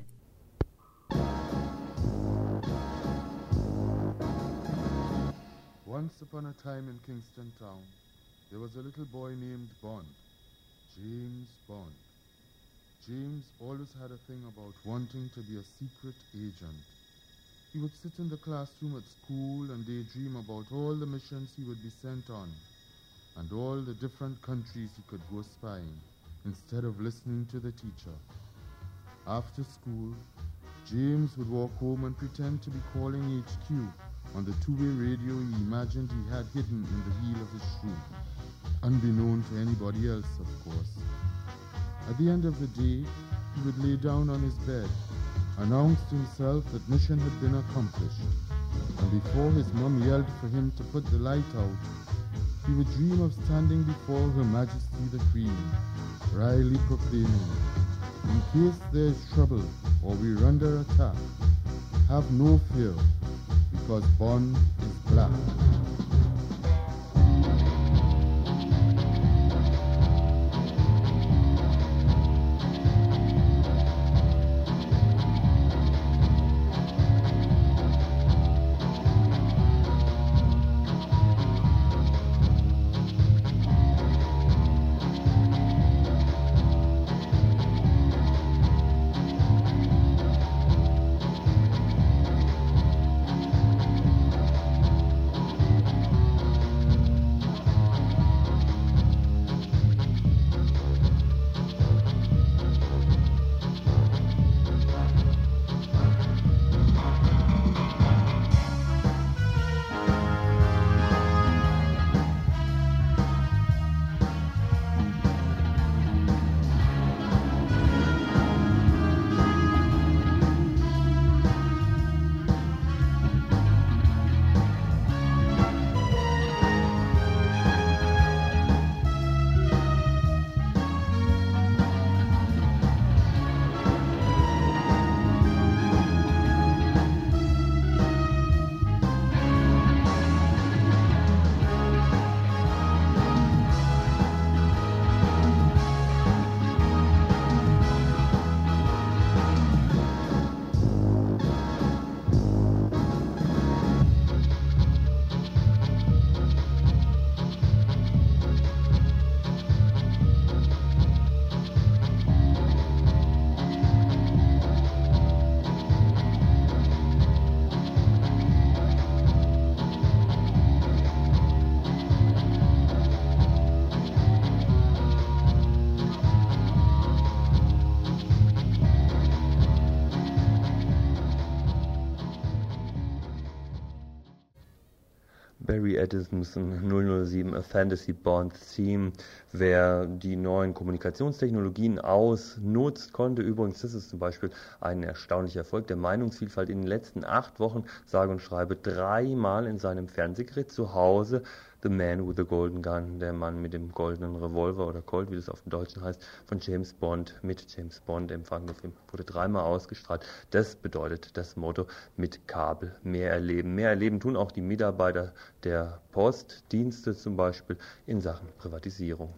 Once upon a time in Kingston Town, there was a little boy named Bond, James Bond. James always had a thing about wanting to be a secret agent. He would sit in the classroom at school and daydream about all the missions he would be sent on and all the different countries he could go spying instead of listening to the teacher. After school, James would walk home and pretend to be calling HQ on the two-way radio he imagined he had hidden in the heel of his shoe, unbeknown to anybody else, of course. At the end of the day, he would lay down on his bed, announce to himself that mission had been accomplished, and before his mom yelled for him to put the light out, he would dream of standing before Her Majesty the Queen, wryly proclaiming, "In case there is trouble or we're under attack, have no fear, because Bond is black." Barry Edison 007 A Fantasy Bond Theme. Wer die neuen Kommunikationstechnologien ausnutzt, konnte übrigens, das ist zum Beispiel ein erstaunlicher Erfolg der Meinungsvielfalt, in den letzten 8 Wochen sage und schreibe 3-mal in seinem Fernsehgerät zu Hause The Man with the Golden Gun, der Mann mit dem goldenen Revolver oder Colt, wie das auf dem Deutschen heißt, von James Bond, mit James Bond empfangen. Der Film wurde 3-mal ausgestrahlt. Das bedeutet das Motto mit Kabel mehr erleben. Mehr erleben tun auch die Mitarbeiter der Postdienste zum Beispiel in Sachen Privatisierung.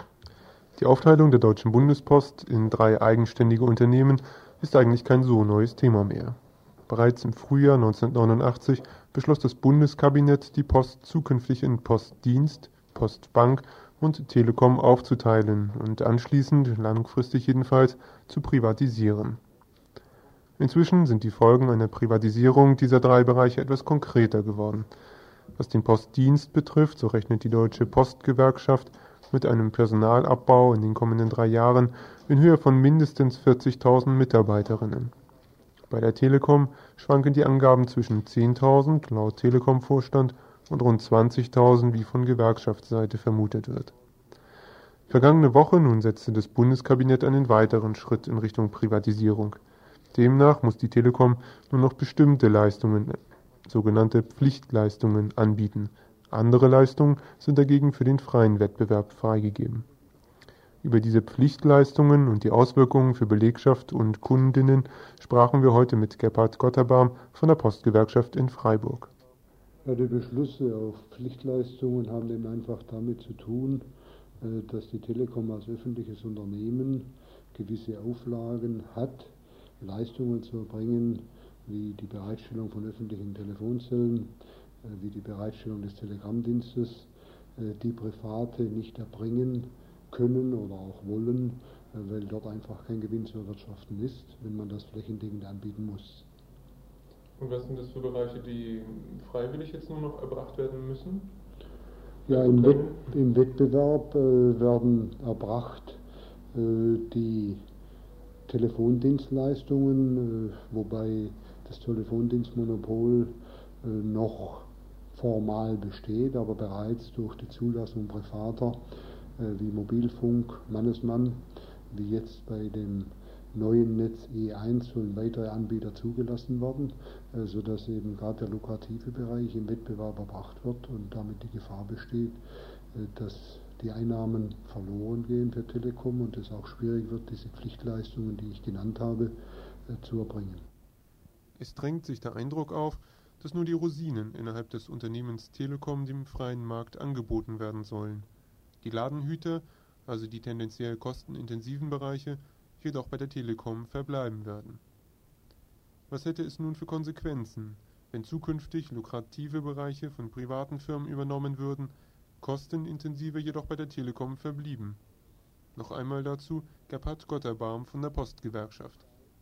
Die Aufteilung der Deutschen Bundespost in 3 eigenständige Unternehmen ist eigentlich kein so neues Thema mehr. Bereits im Frühjahr 1989 beschloss das Bundeskabinett, die Post zukünftig in Postdienst, Postbank und Telekom aufzuteilen und anschließend, langfristig jedenfalls, zu privatisieren. Inzwischen sind die Folgen einer Privatisierung dieser 3 Bereiche etwas konkreter geworden. Was den Postdienst betrifft, so rechnet die Deutsche Postgewerkschaft mit einem Personalabbau in den kommenden 3 Jahren in Höhe von mindestens 40.000 Mitarbeiterinnen. Bei der Telekom schwanken die Angaben zwischen 10.000 laut Telekom-Vorstand und rund 20.000, wie von Gewerkschaftsseite vermutet wird. Vergangene Woche nun setzte das Bundeskabinett einen weiteren Schritt in Richtung Privatisierung. Demnach muss die Telekom nur noch bestimmte Leistungen, sogenannte Pflichtleistungen, anbieten. Andere Leistungen sind dagegen für den freien Wettbewerb freigegeben. Über diese Pflichtleistungen und die Auswirkungen für Belegschaft und Kundinnen sprachen wir heute mit Gebhard Gotterbaum von der Postgewerkschaft in Freiburg. Ja, die Beschlüsse auf Pflichtleistungen haben eben einfach damit zu tun, dass die Telekom als öffentliches Unternehmen gewisse Auflagen hat, Leistungen zu erbringen, wie die Bereitstellung von öffentlichen Telefonzellen, wie die Bereitstellung des Telegrammdienstes, die Private nicht erbringen können oder auch wollen, weil dort einfach kein Gewinn zu erwirtschaften ist, wenn man das flächendeckend anbieten muss. Und was sind das für Bereiche, die freiwillig jetzt nur noch erbracht werden müssen? Ja, im Wettbewerb werden erbracht die Telefondienstleistungen, wobei das Telefondienstmonopol noch formal besteht, aber bereits durch die Zulassung privater wie Mobilfunk, Mannesmann, wie jetzt bei dem neuen Netz E1 sollen weitere Anbieter zugelassen werden, sodass eben gerade der lukrative Bereich im Wettbewerb erbracht wird und damit die Gefahr besteht, dass die Einnahmen verloren gehen für Telekom und es auch schwierig wird, diese Pflichtleistungen, die ich genannt habe, zu erbringen. Es drängt sich der Eindruck auf, dass nur die Rosinen innerhalb des Unternehmens Telekom dem freien Markt angeboten werden sollen. Die Ladenhüter, also die tendenziell kostenintensiven Bereiche, jedoch bei der Telekom verbleiben werden. Was hätte es nun für Konsequenzen, wenn zukünftig lukrative Bereiche von privaten Firmen übernommen würden, kostenintensive jedoch bei der Telekom verblieben? Noch einmal dazu Gebhard Gotterbaum von der Postgewerkschaft.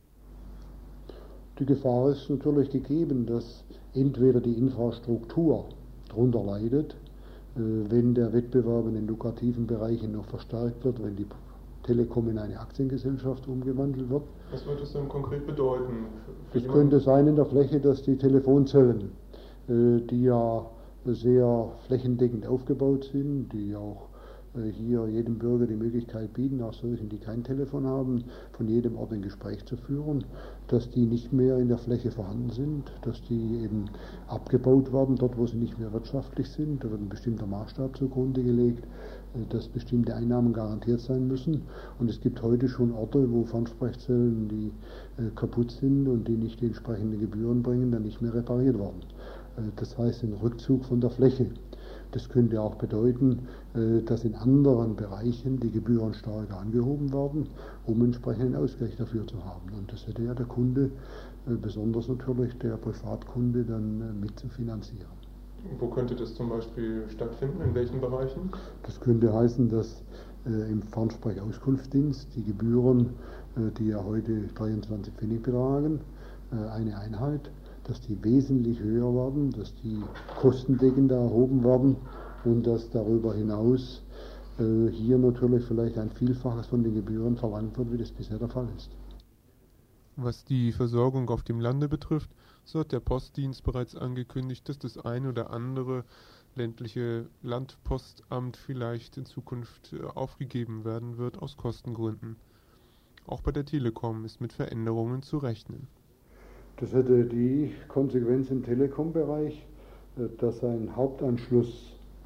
Die Gefahr ist natürlich gegeben, dass entweder die Infrastruktur darunter leidet, wenn der Wettbewerb in den lukrativen Bereichen noch verstärkt wird, wenn die Telekom in eine Aktiengesellschaft umgewandelt wird. Was würde das dann konkret bedeuten? Es könnte sein in der Fläche, dass die Telefonzellen, die ja sehr flächendeckend aufgebaut sind, die auch hier jedem Bürger die Möglichkeit bieten, auch solchen, die kein Telefon haben, von jedem Ort ein Gespräch zu führen, dass die nicht mehr in der Fläche vorhanden sind, dass die eben abgebaut werden, dort wo sie nicht mehr wirtschaftlich sind. Da wird ein bestimmter Maßstab zugrunde gelegt, dass bestimmte Einnahmen garantiert sein müssen. Und es gibt heute schon Orte, wo Fernsprechzellen, die kaputt sind und die nicht die entsprechenden Gebühren bringen, dann nicht mehr repariert werden. Das heißt, ein Rückzug von der Fläche. Das könnte auch bedeuten, dass in anderen Bereichen die Gebühren stärker angehoben werden, um entsprechenden Ausgleich dafür zu haben. Und das hätte ja der Kunde, besonders natürlich der Privatkunde, dann mit zu finanzieren. Wo könnte das zum Beispiel stattfinden? In welchen Bereichen? Das könnte heißen, dass im Fernsprechauskunftsdienst die Gebühren, die ja heute 23 Pfennig betragen, eine Einheit, dass die wesentlich höher werden, dass die kostendeckender erhoben werden und dass darüber hinaus hier natürlich vielleicht ein Vielfaches von den Gebühren verlangt wird, wie das bisher der Fall ist. Was die Versorgung auf dem Lande betrifft, so hat der Postdienst bereits angekündigt, dass das ein oder andere ländliche Landpostamt vielleicht in Zukunft aufgegeben werden wird aus Kostengründen. Auch bei der Telekom ist mit Veränderungen zu rechnen. Das hätte die Konsequenz im Telekom-Bereich, dass ein Hauptanschluss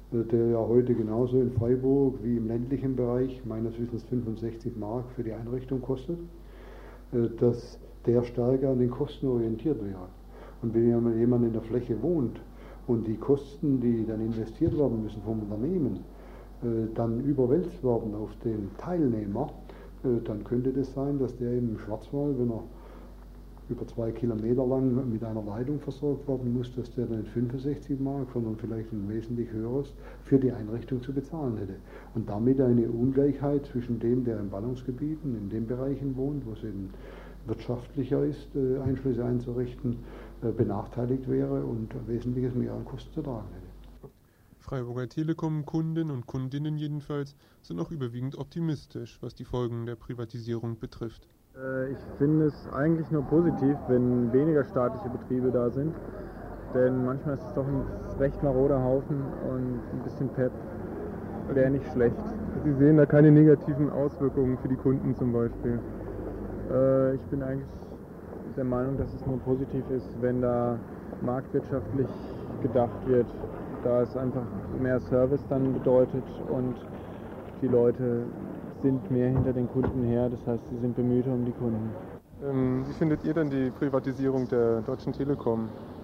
der ja heute genauso in Freiburg wie im ländlichen Bereich meines Wissens 65 Mark für die Einrichtung kostet, dass der stärker an den Kosten orientiert wäre. Und wenn jemand in der Fläche wohnt und die Kosten, die dann investiert werden müssen vom Unternehmen, dann überwälzt werden auf den Teilnehmer, dann könnte das sein, dass der im Schwarzwald, wenn er über 2 Kilometer lang mit einer Leitung versorgt werden muss, dass der dann nicht 65 Mark, sondern vielleicht ein wesentlich höheres für die Einrichtung zu bezahlen hätte. Und damit eine Ungleichheit zwischen dem, der in Ballungsgebieten, in den Bereichen wohnt, wo es eben wirtschaftlicher ist, Einschlüsse einzurichten, benachteiligt wäre und wesentliches mehr an Kosten zu tragen hätte. Freiburger Telekom-Kunden und Kundinnen jedenfalls sind auch überwiegend optimistisch, was die Folgen der Privatisierung betrifft. Ich finde es eigentlich nur positiv, wenn weniger staatliche Betriebe da sind, denn manchmal ist es doch ein recht maroder Haufen und ein bisschen Pep wäre nicht schlecht. Sie sehen da keine negativen Auswirkungen für die Kunden zum Beispiel? Ich bin eigentlich der Meinung, dass es nur positiv ist, wenn da marktwirtschaftlich gedacht wird, da es einfach mehr Service dann bedeutet und die Leute sind mehr hinter den Kunden her, das heißt, sie sind bemühter um die Kunden. Wie findet ihr denn die Privatisierung der Deutschen Telekom?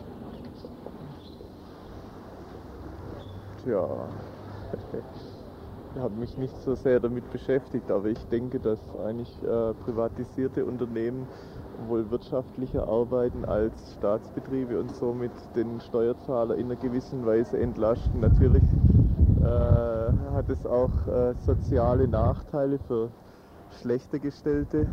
Tja, ich habe mich nicht so sehr damit beschäftigt, aber ich denke, dass eigentlich privatisierte Unternehmen wohl wirtschaftlicher arbeiten als Staatsbetriebe und somit den Steuerzahler in einer gewissen Weise entlasten. Natürlich hat es auch soziale Nachteile für schlechter Gestellte,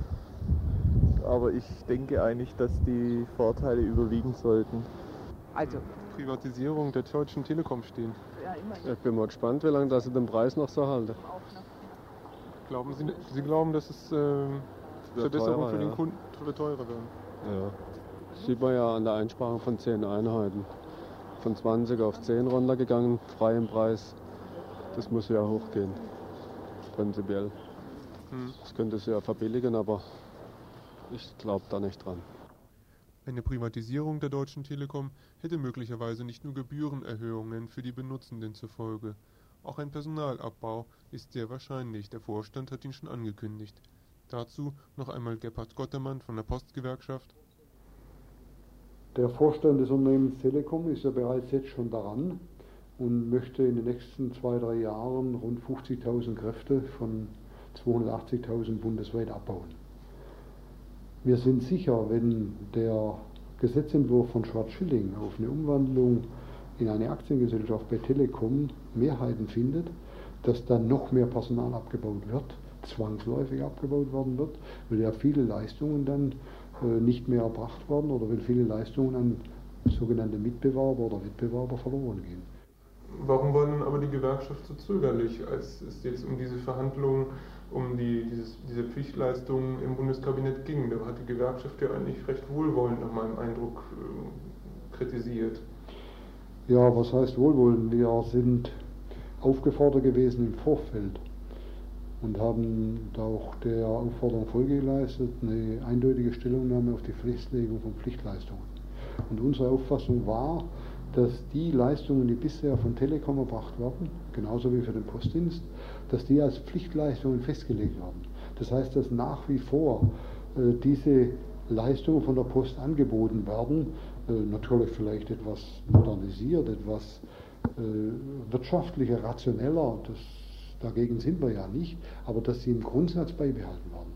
aber ich denke eigentlich, dass die Vorteile überwiegen sollten. Also Privatisierung der Deutschen Telekom stehen. Ja, immer. Ich bin mal gespannt, wie lange sie den Preis noch so halten. Glauben Sie glauben, dass es Verbesserungen für den Kunden teurer werden? Ja. Das sieht man ja an der Einsparung von 10 Einheiten. Von 20 auf 10 runtergegangen, frei im Preis. Das muss ja hochgehen, prinzipiell. Das könnte es ja verbilligen, aber ich glaube da nicht dran. Eine Privatisierung der Deutschen Telekom hätte möglicherweise nicht nur Gebührenerhöhungen für die Benutzenden zur Folge. Auch ein Personalabbau ist sehr wahrscheinlich. Der Vorstand hat ihn schon angekündigt. Dazu noch einmal Gebhard Gottermann von der Postgewerkschaft. Der Vorstand des Unternehmens Telekom ist ja bereits jetzt schon daran und möchte in den nächsten 2-3 Jahren rund 50.000 Kräfte von 280.000 bundesweit abbauen. Wir sind sicher, wenn der Gesetzentwurf von Schwarz-Schilling auf eine Umwandlung in eine Aktiengesellschaft bei Telekom Mehrheiten findet, dass dann noch mehr Personal abgebaut wird, zwangsläufig abgebaut werden wird, weil ja viele Leistungen dann nicht mehr erbracht werden oder weil viele Leistungen an sogenannte Mitbewerber oder Wettbewerber verloren gehen. Warum war denn aber die Gewerkschaft so zögerlich, als es jetzt um diese Verhandlungen, um diese Pflichtleistungen im Bundeskabinett ging? Da hat die Gewerkschaft ja eigentlich recht wohlwollend nach meinem Eindruck kritisiert. Ja, was heißt wohlwollend? Wir sind aufgefordert gewesen im Vorfeld und haben da auch der Aufforderung Folge geleistet, eine eindeutige Stellungnahme auf die Festlegung von Pflichtleistungen. Und unsere Auffassung war, dass die Leistungen, die bisher von Telekom erbracht werden, genauso wie für den Postdienst, dass die als Pflichtleistungen festgelegt werden. Das heißt, dass nach wie vor diese Leistungen von der Post angeboten werden, natürlich vielleicht etwas modernisiert, etwas wirtschaftlicher, rationeller, dagegen sind wir ja nicht, aber dass sie im Grundsatz beibehalten werden.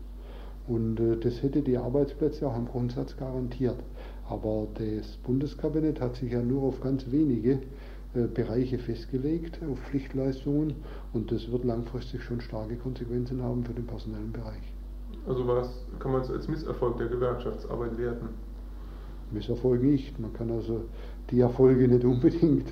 Und das hätte die Arbeitsplätze auch im Grundsatz garantiert. Aber das Bundeskabinett hat sich ja nur auf ganz wenige Bereiche festgelegt, auf Pflichtleistungen, und das wird langfristig schon starke Konsequenzen haben für den personellen Bereich. Also kann man es als Misserfolg der Gewerkschaftsarbeit werten? Misserfolg nicht. Man kann also die Erfolge nicht unbedingt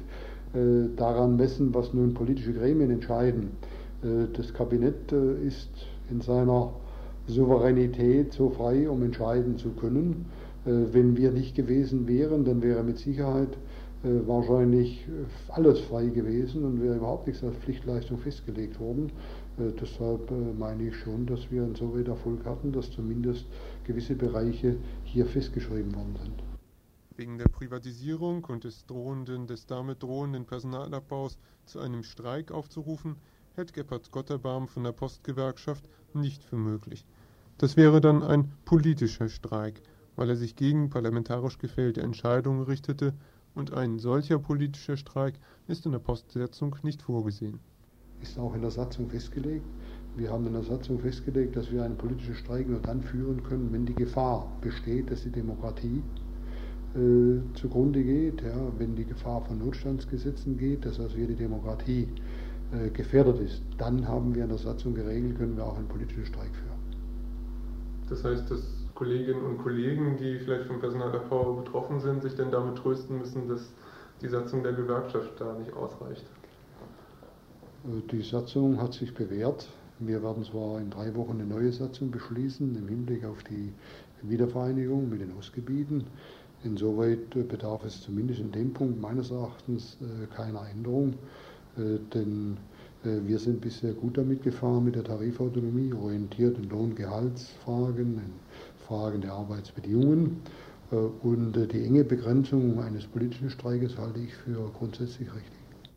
daran messen, was nun politische Gremien entscheiden. Das Kabinett ist in seiner Souveränität so frei, um entscheiden zu können. Wenn wir nicht gewesen wären, dann wäre mit Sicherheit wahrscheinlich alles frei gewesen und wäre überhaupt nichts als Pflichtleistung festgelegt worden. Deshalb meine ich schon, dass wir insoweit Erfolg hatten, dass zumindest gewisse Bereiche hier festgeschrieben worden sind. Wegen der Privatisierung und des damit drohenden Personalabbaus zu einem Streik aufzurufen, hält Gebhard Gotterbaum von der Postgewerkschaft nicht für möglich. Das wäre dann ein politischer Streik, weil er sich gegen parlamentarisch gefällte Entscheidungen richtete, und ein solcher politischer Streik ist in der Postsatzung nicht vorgesehen. Ist auch in der Satzung festgelegt. Wir haben in der Satzung festgelegt, dass wir einen politischen Streik nur dann führen können, wenn die Gefahr besteht, dass die Demokratie zugrunde geht, ja, wenn die Gefahr von Notstandsgesetzen geht, dass also hier die Demokratie gefährdet ist. Dann haben wir in der Satzung geregelt, können wir auch einen politischen Streik führen. Das heißt, dass Kolleginnen und Kollegen, die vielleicht vom Personalabbau betroffen sind, sich denn damit trösten müssen, dass die Satzung der Gewerkschaft da nicht ausreicht? Die Satzung hat sich bewährt. Wir werden zwar in 3 Wochen eine neue Satzung beschließen, im Hinblick auf die Wiedervereinigung mit den Ostgebieten. Insoweit bedarf es zumindest in dem Punkt meines Erachtens keiner Änderung, denn wir sind bisher gut damit gefahren mit der Tarifautonomie, orientiert in Lohn-Gehaltsfragen, in Fragen der Arbeitsbedingungen, und die enge Begrenzung eines politischen Streikes halte ich für grundsätzlich richtig.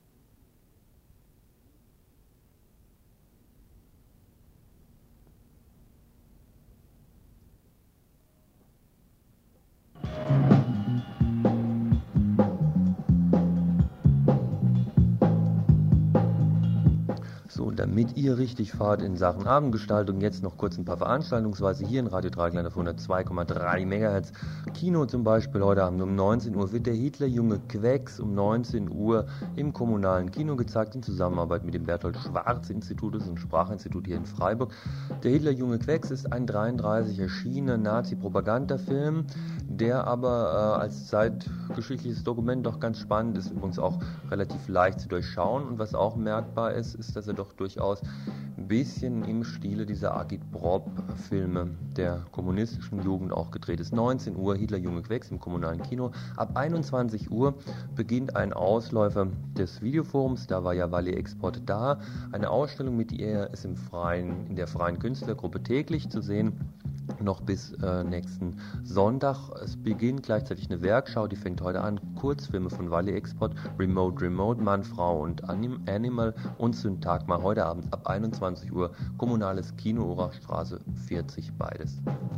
Damit ihr richtig fahrt in Sachen Abendgestaltung, jetzt noch kurz ein paar Veranstaltungsweise hier in Radio Dreieckland auf 102,3 MHz. Kino zum Beispiel heute Abend um 19 Uhr wird der Hitlerjunge Quecks um 19 Uhr im kommunalen Kino gezeigt, in Zusammenarbeit mit dem Bertolt Schwarz Institut, das ist ein Sprachinstitut hier in Freiburg. Der Hitlerjunge Quecks ist ein 1933 erschienener Nazi-Propagandafilm, der aber als zeitgeschichtliches Dokument doch ganz spannend ist, übrigens auch relativ leicht zu durchschauen, und was auch merkbar ist, dass er doch durchaus ein bisschen im Stile dieser Agitprop-Filme der kommunistischen Jugend auch gedreht ist. 19 Uhr Hitlerjunge Quecks im kommunalen Kino. Ab 21 Uhr beginnt ein Ausläufer des Videoforums, da war ja Valley Export da, eine Ausstellung, mit der ist in der freien Künstlergruppe täglich zu sehen, noch bis nächsten Sonntag. Es beginnt gleichzeitig eine Werkschau, die fängt heute an. Kurzfilme von Valley Export, Remote, Mann, Frau und Animal und Syntagma. Heute Abend ab 21 Uhr, kommunales Kino, Urachstraße 40, beides.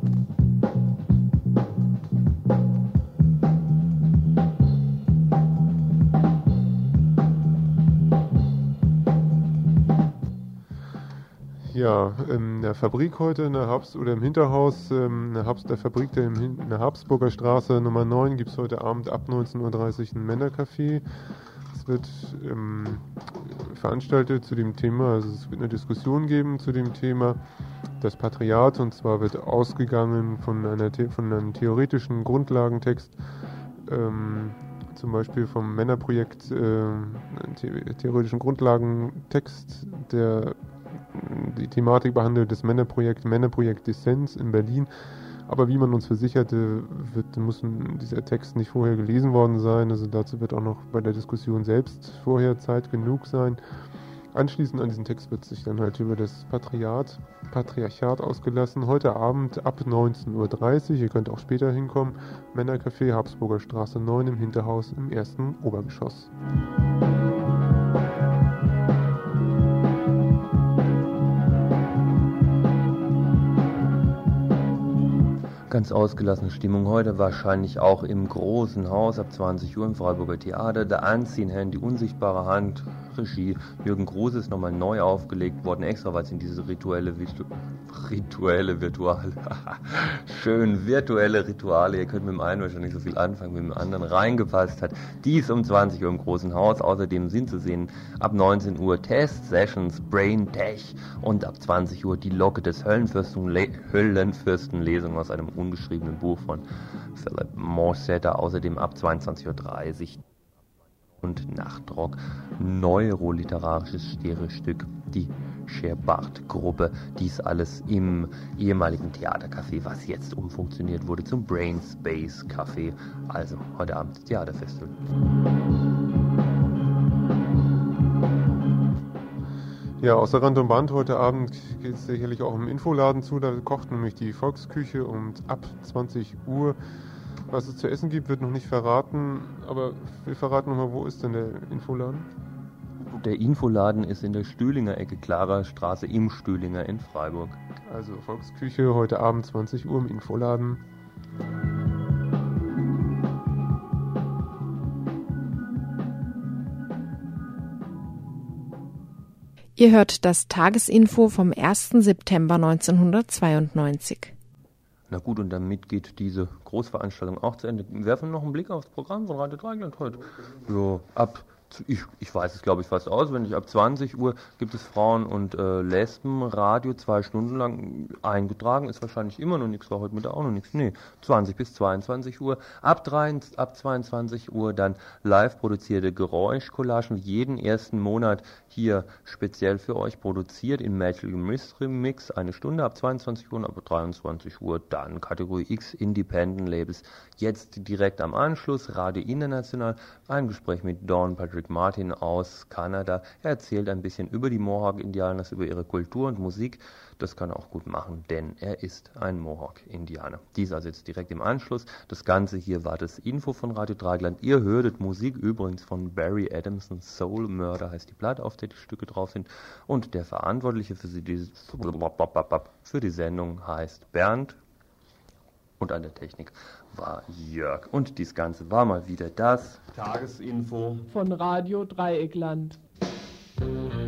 Ja, in der Fabrik heute, in der im Hinterhaus der Fabrik in der Habsburger Straße Nummer 9 gibt es heute Abend ab 19.30 Uhr ein Männercafé. Es wird veranstaltet zu dem Thema, also es wird eine Diskussion geben zu dem Thema das Patriat, und zwar wird ausgegangen von einem theoretischen Grundlagentext, zum Beispiel vom Männerprojekt, theoretischen Grundlagentext, der die Thematik behandelt, das Männerprojekt Dissens in Berlin. Aber wie man uns versicherte, muss dieser Text nicht vorher gelesen worden sein. Also dazu wird auch noch bei der Diskussion selbst vorher Zeit genug sein. Anschließend an diesen Text wird sich dann halt über das Patriarchat ausgelassen. Heute Abend ab 19.30 Uhr, ihr könnt auch später hinkommen, Männercafé, Habsburger Straße 9 im Hinterhaus im 1. Obergeschoss. Ganz ausgelassene Stimmung heute, wahrscheinlich auch im großen Haus ab 20 Uhr im Freiburger Theater. The Unseen Hand, die unsichtbare Hand, Regie Jürgen Groß, ist nochmal neu aufgelegt worden, extra weil es in diese virtuelle Rituale, ihr könnt mit dem einen wahrscheinlich so viel anfangen, mit dem anderen reingepasst hat. Dies um 20 Uhr im großen Haus. Außerdem sind zu sehen ab 19 Uhr Test Sessions, Brain Tech, und ab 20 Uhr die Locke des Höllenfürsten, Lesung aus einem ungeschriebenen Buch von Philip Morsetter. Außerdem ab 22.30 Uhr und Nachtrock, neuroliterarisches Stereostück, die Scherbart-Gruppe. Dies alles im ehemaligen Theatercafé, was jetzt umfunktioniert wurde zum Brain Space Café. Also heute Abend Theaterfestival. Ja, außer Rand und Band heute Abend geht es sicherlich auch im Infoladen zu. Da kocht nämlich die Volksküche, und ab 20 Uhr Was es zu essen gibt, wird noch nicht verraten, aber wir verraten nochmal, wo ist denn der Infoladen? Der Infoladen ist in der Stühlinger Ecke, Klarer Straße im Stühlinger in Freiburg. Also Volksküche, heute Abend 20 Uhr im Infoladen. Ihr hört das Tagesinfo vom 1. September 1992. Na gut, und damit geht diese Großveranstaltung auch zu Ende. Wir werfen noch einen Blick aufs Programm von Radio Dreieckland heute. Ja, ich weiß es, glaube ich, fast auswendig. Ab 20 Uhr gibt es Frauen- und Lesbenradio, 2 Stunden lang eingetragen. Ist wahrscheinlich immer noch nichts, war heute Mittag auch noch nichts. Nee, 20 bis 22 Uhr. Ab 22 Uhr dann live produzierte Geräuschcollagen, jeden ersten Monat hier speziell für euch produziert in Magical Mystery Mix. 1 Stunde ab 22 Uhr und ab 23 Uhr dann Kategorie X Independent Labels. Jetzt direkt am Anschluss Radio International, ein Gespräch mit Dawn Patrick Martin aus Kanada. Er erzählt ein bisschen über die Mohawk-Indianer, über ihre Kultur und Musik. Das kann er auch gut machen, denn er ist ein Mohawk-Indianer. Dies also jetzt direkt im Anschluss. Das Ganze hier war das Info von Radio Dreieckland. Ihr hörtet Musik übrigens von Barry Adamson, Soul Murder heißt die Platte, auf der die Stücke drauf sind. Und der Verantwortliche für die Sendung heißt Bernd. Und an der Technik war Jörg. Und dies Ganze war mal wieder das Tagesinfo von Radio Dreieckland.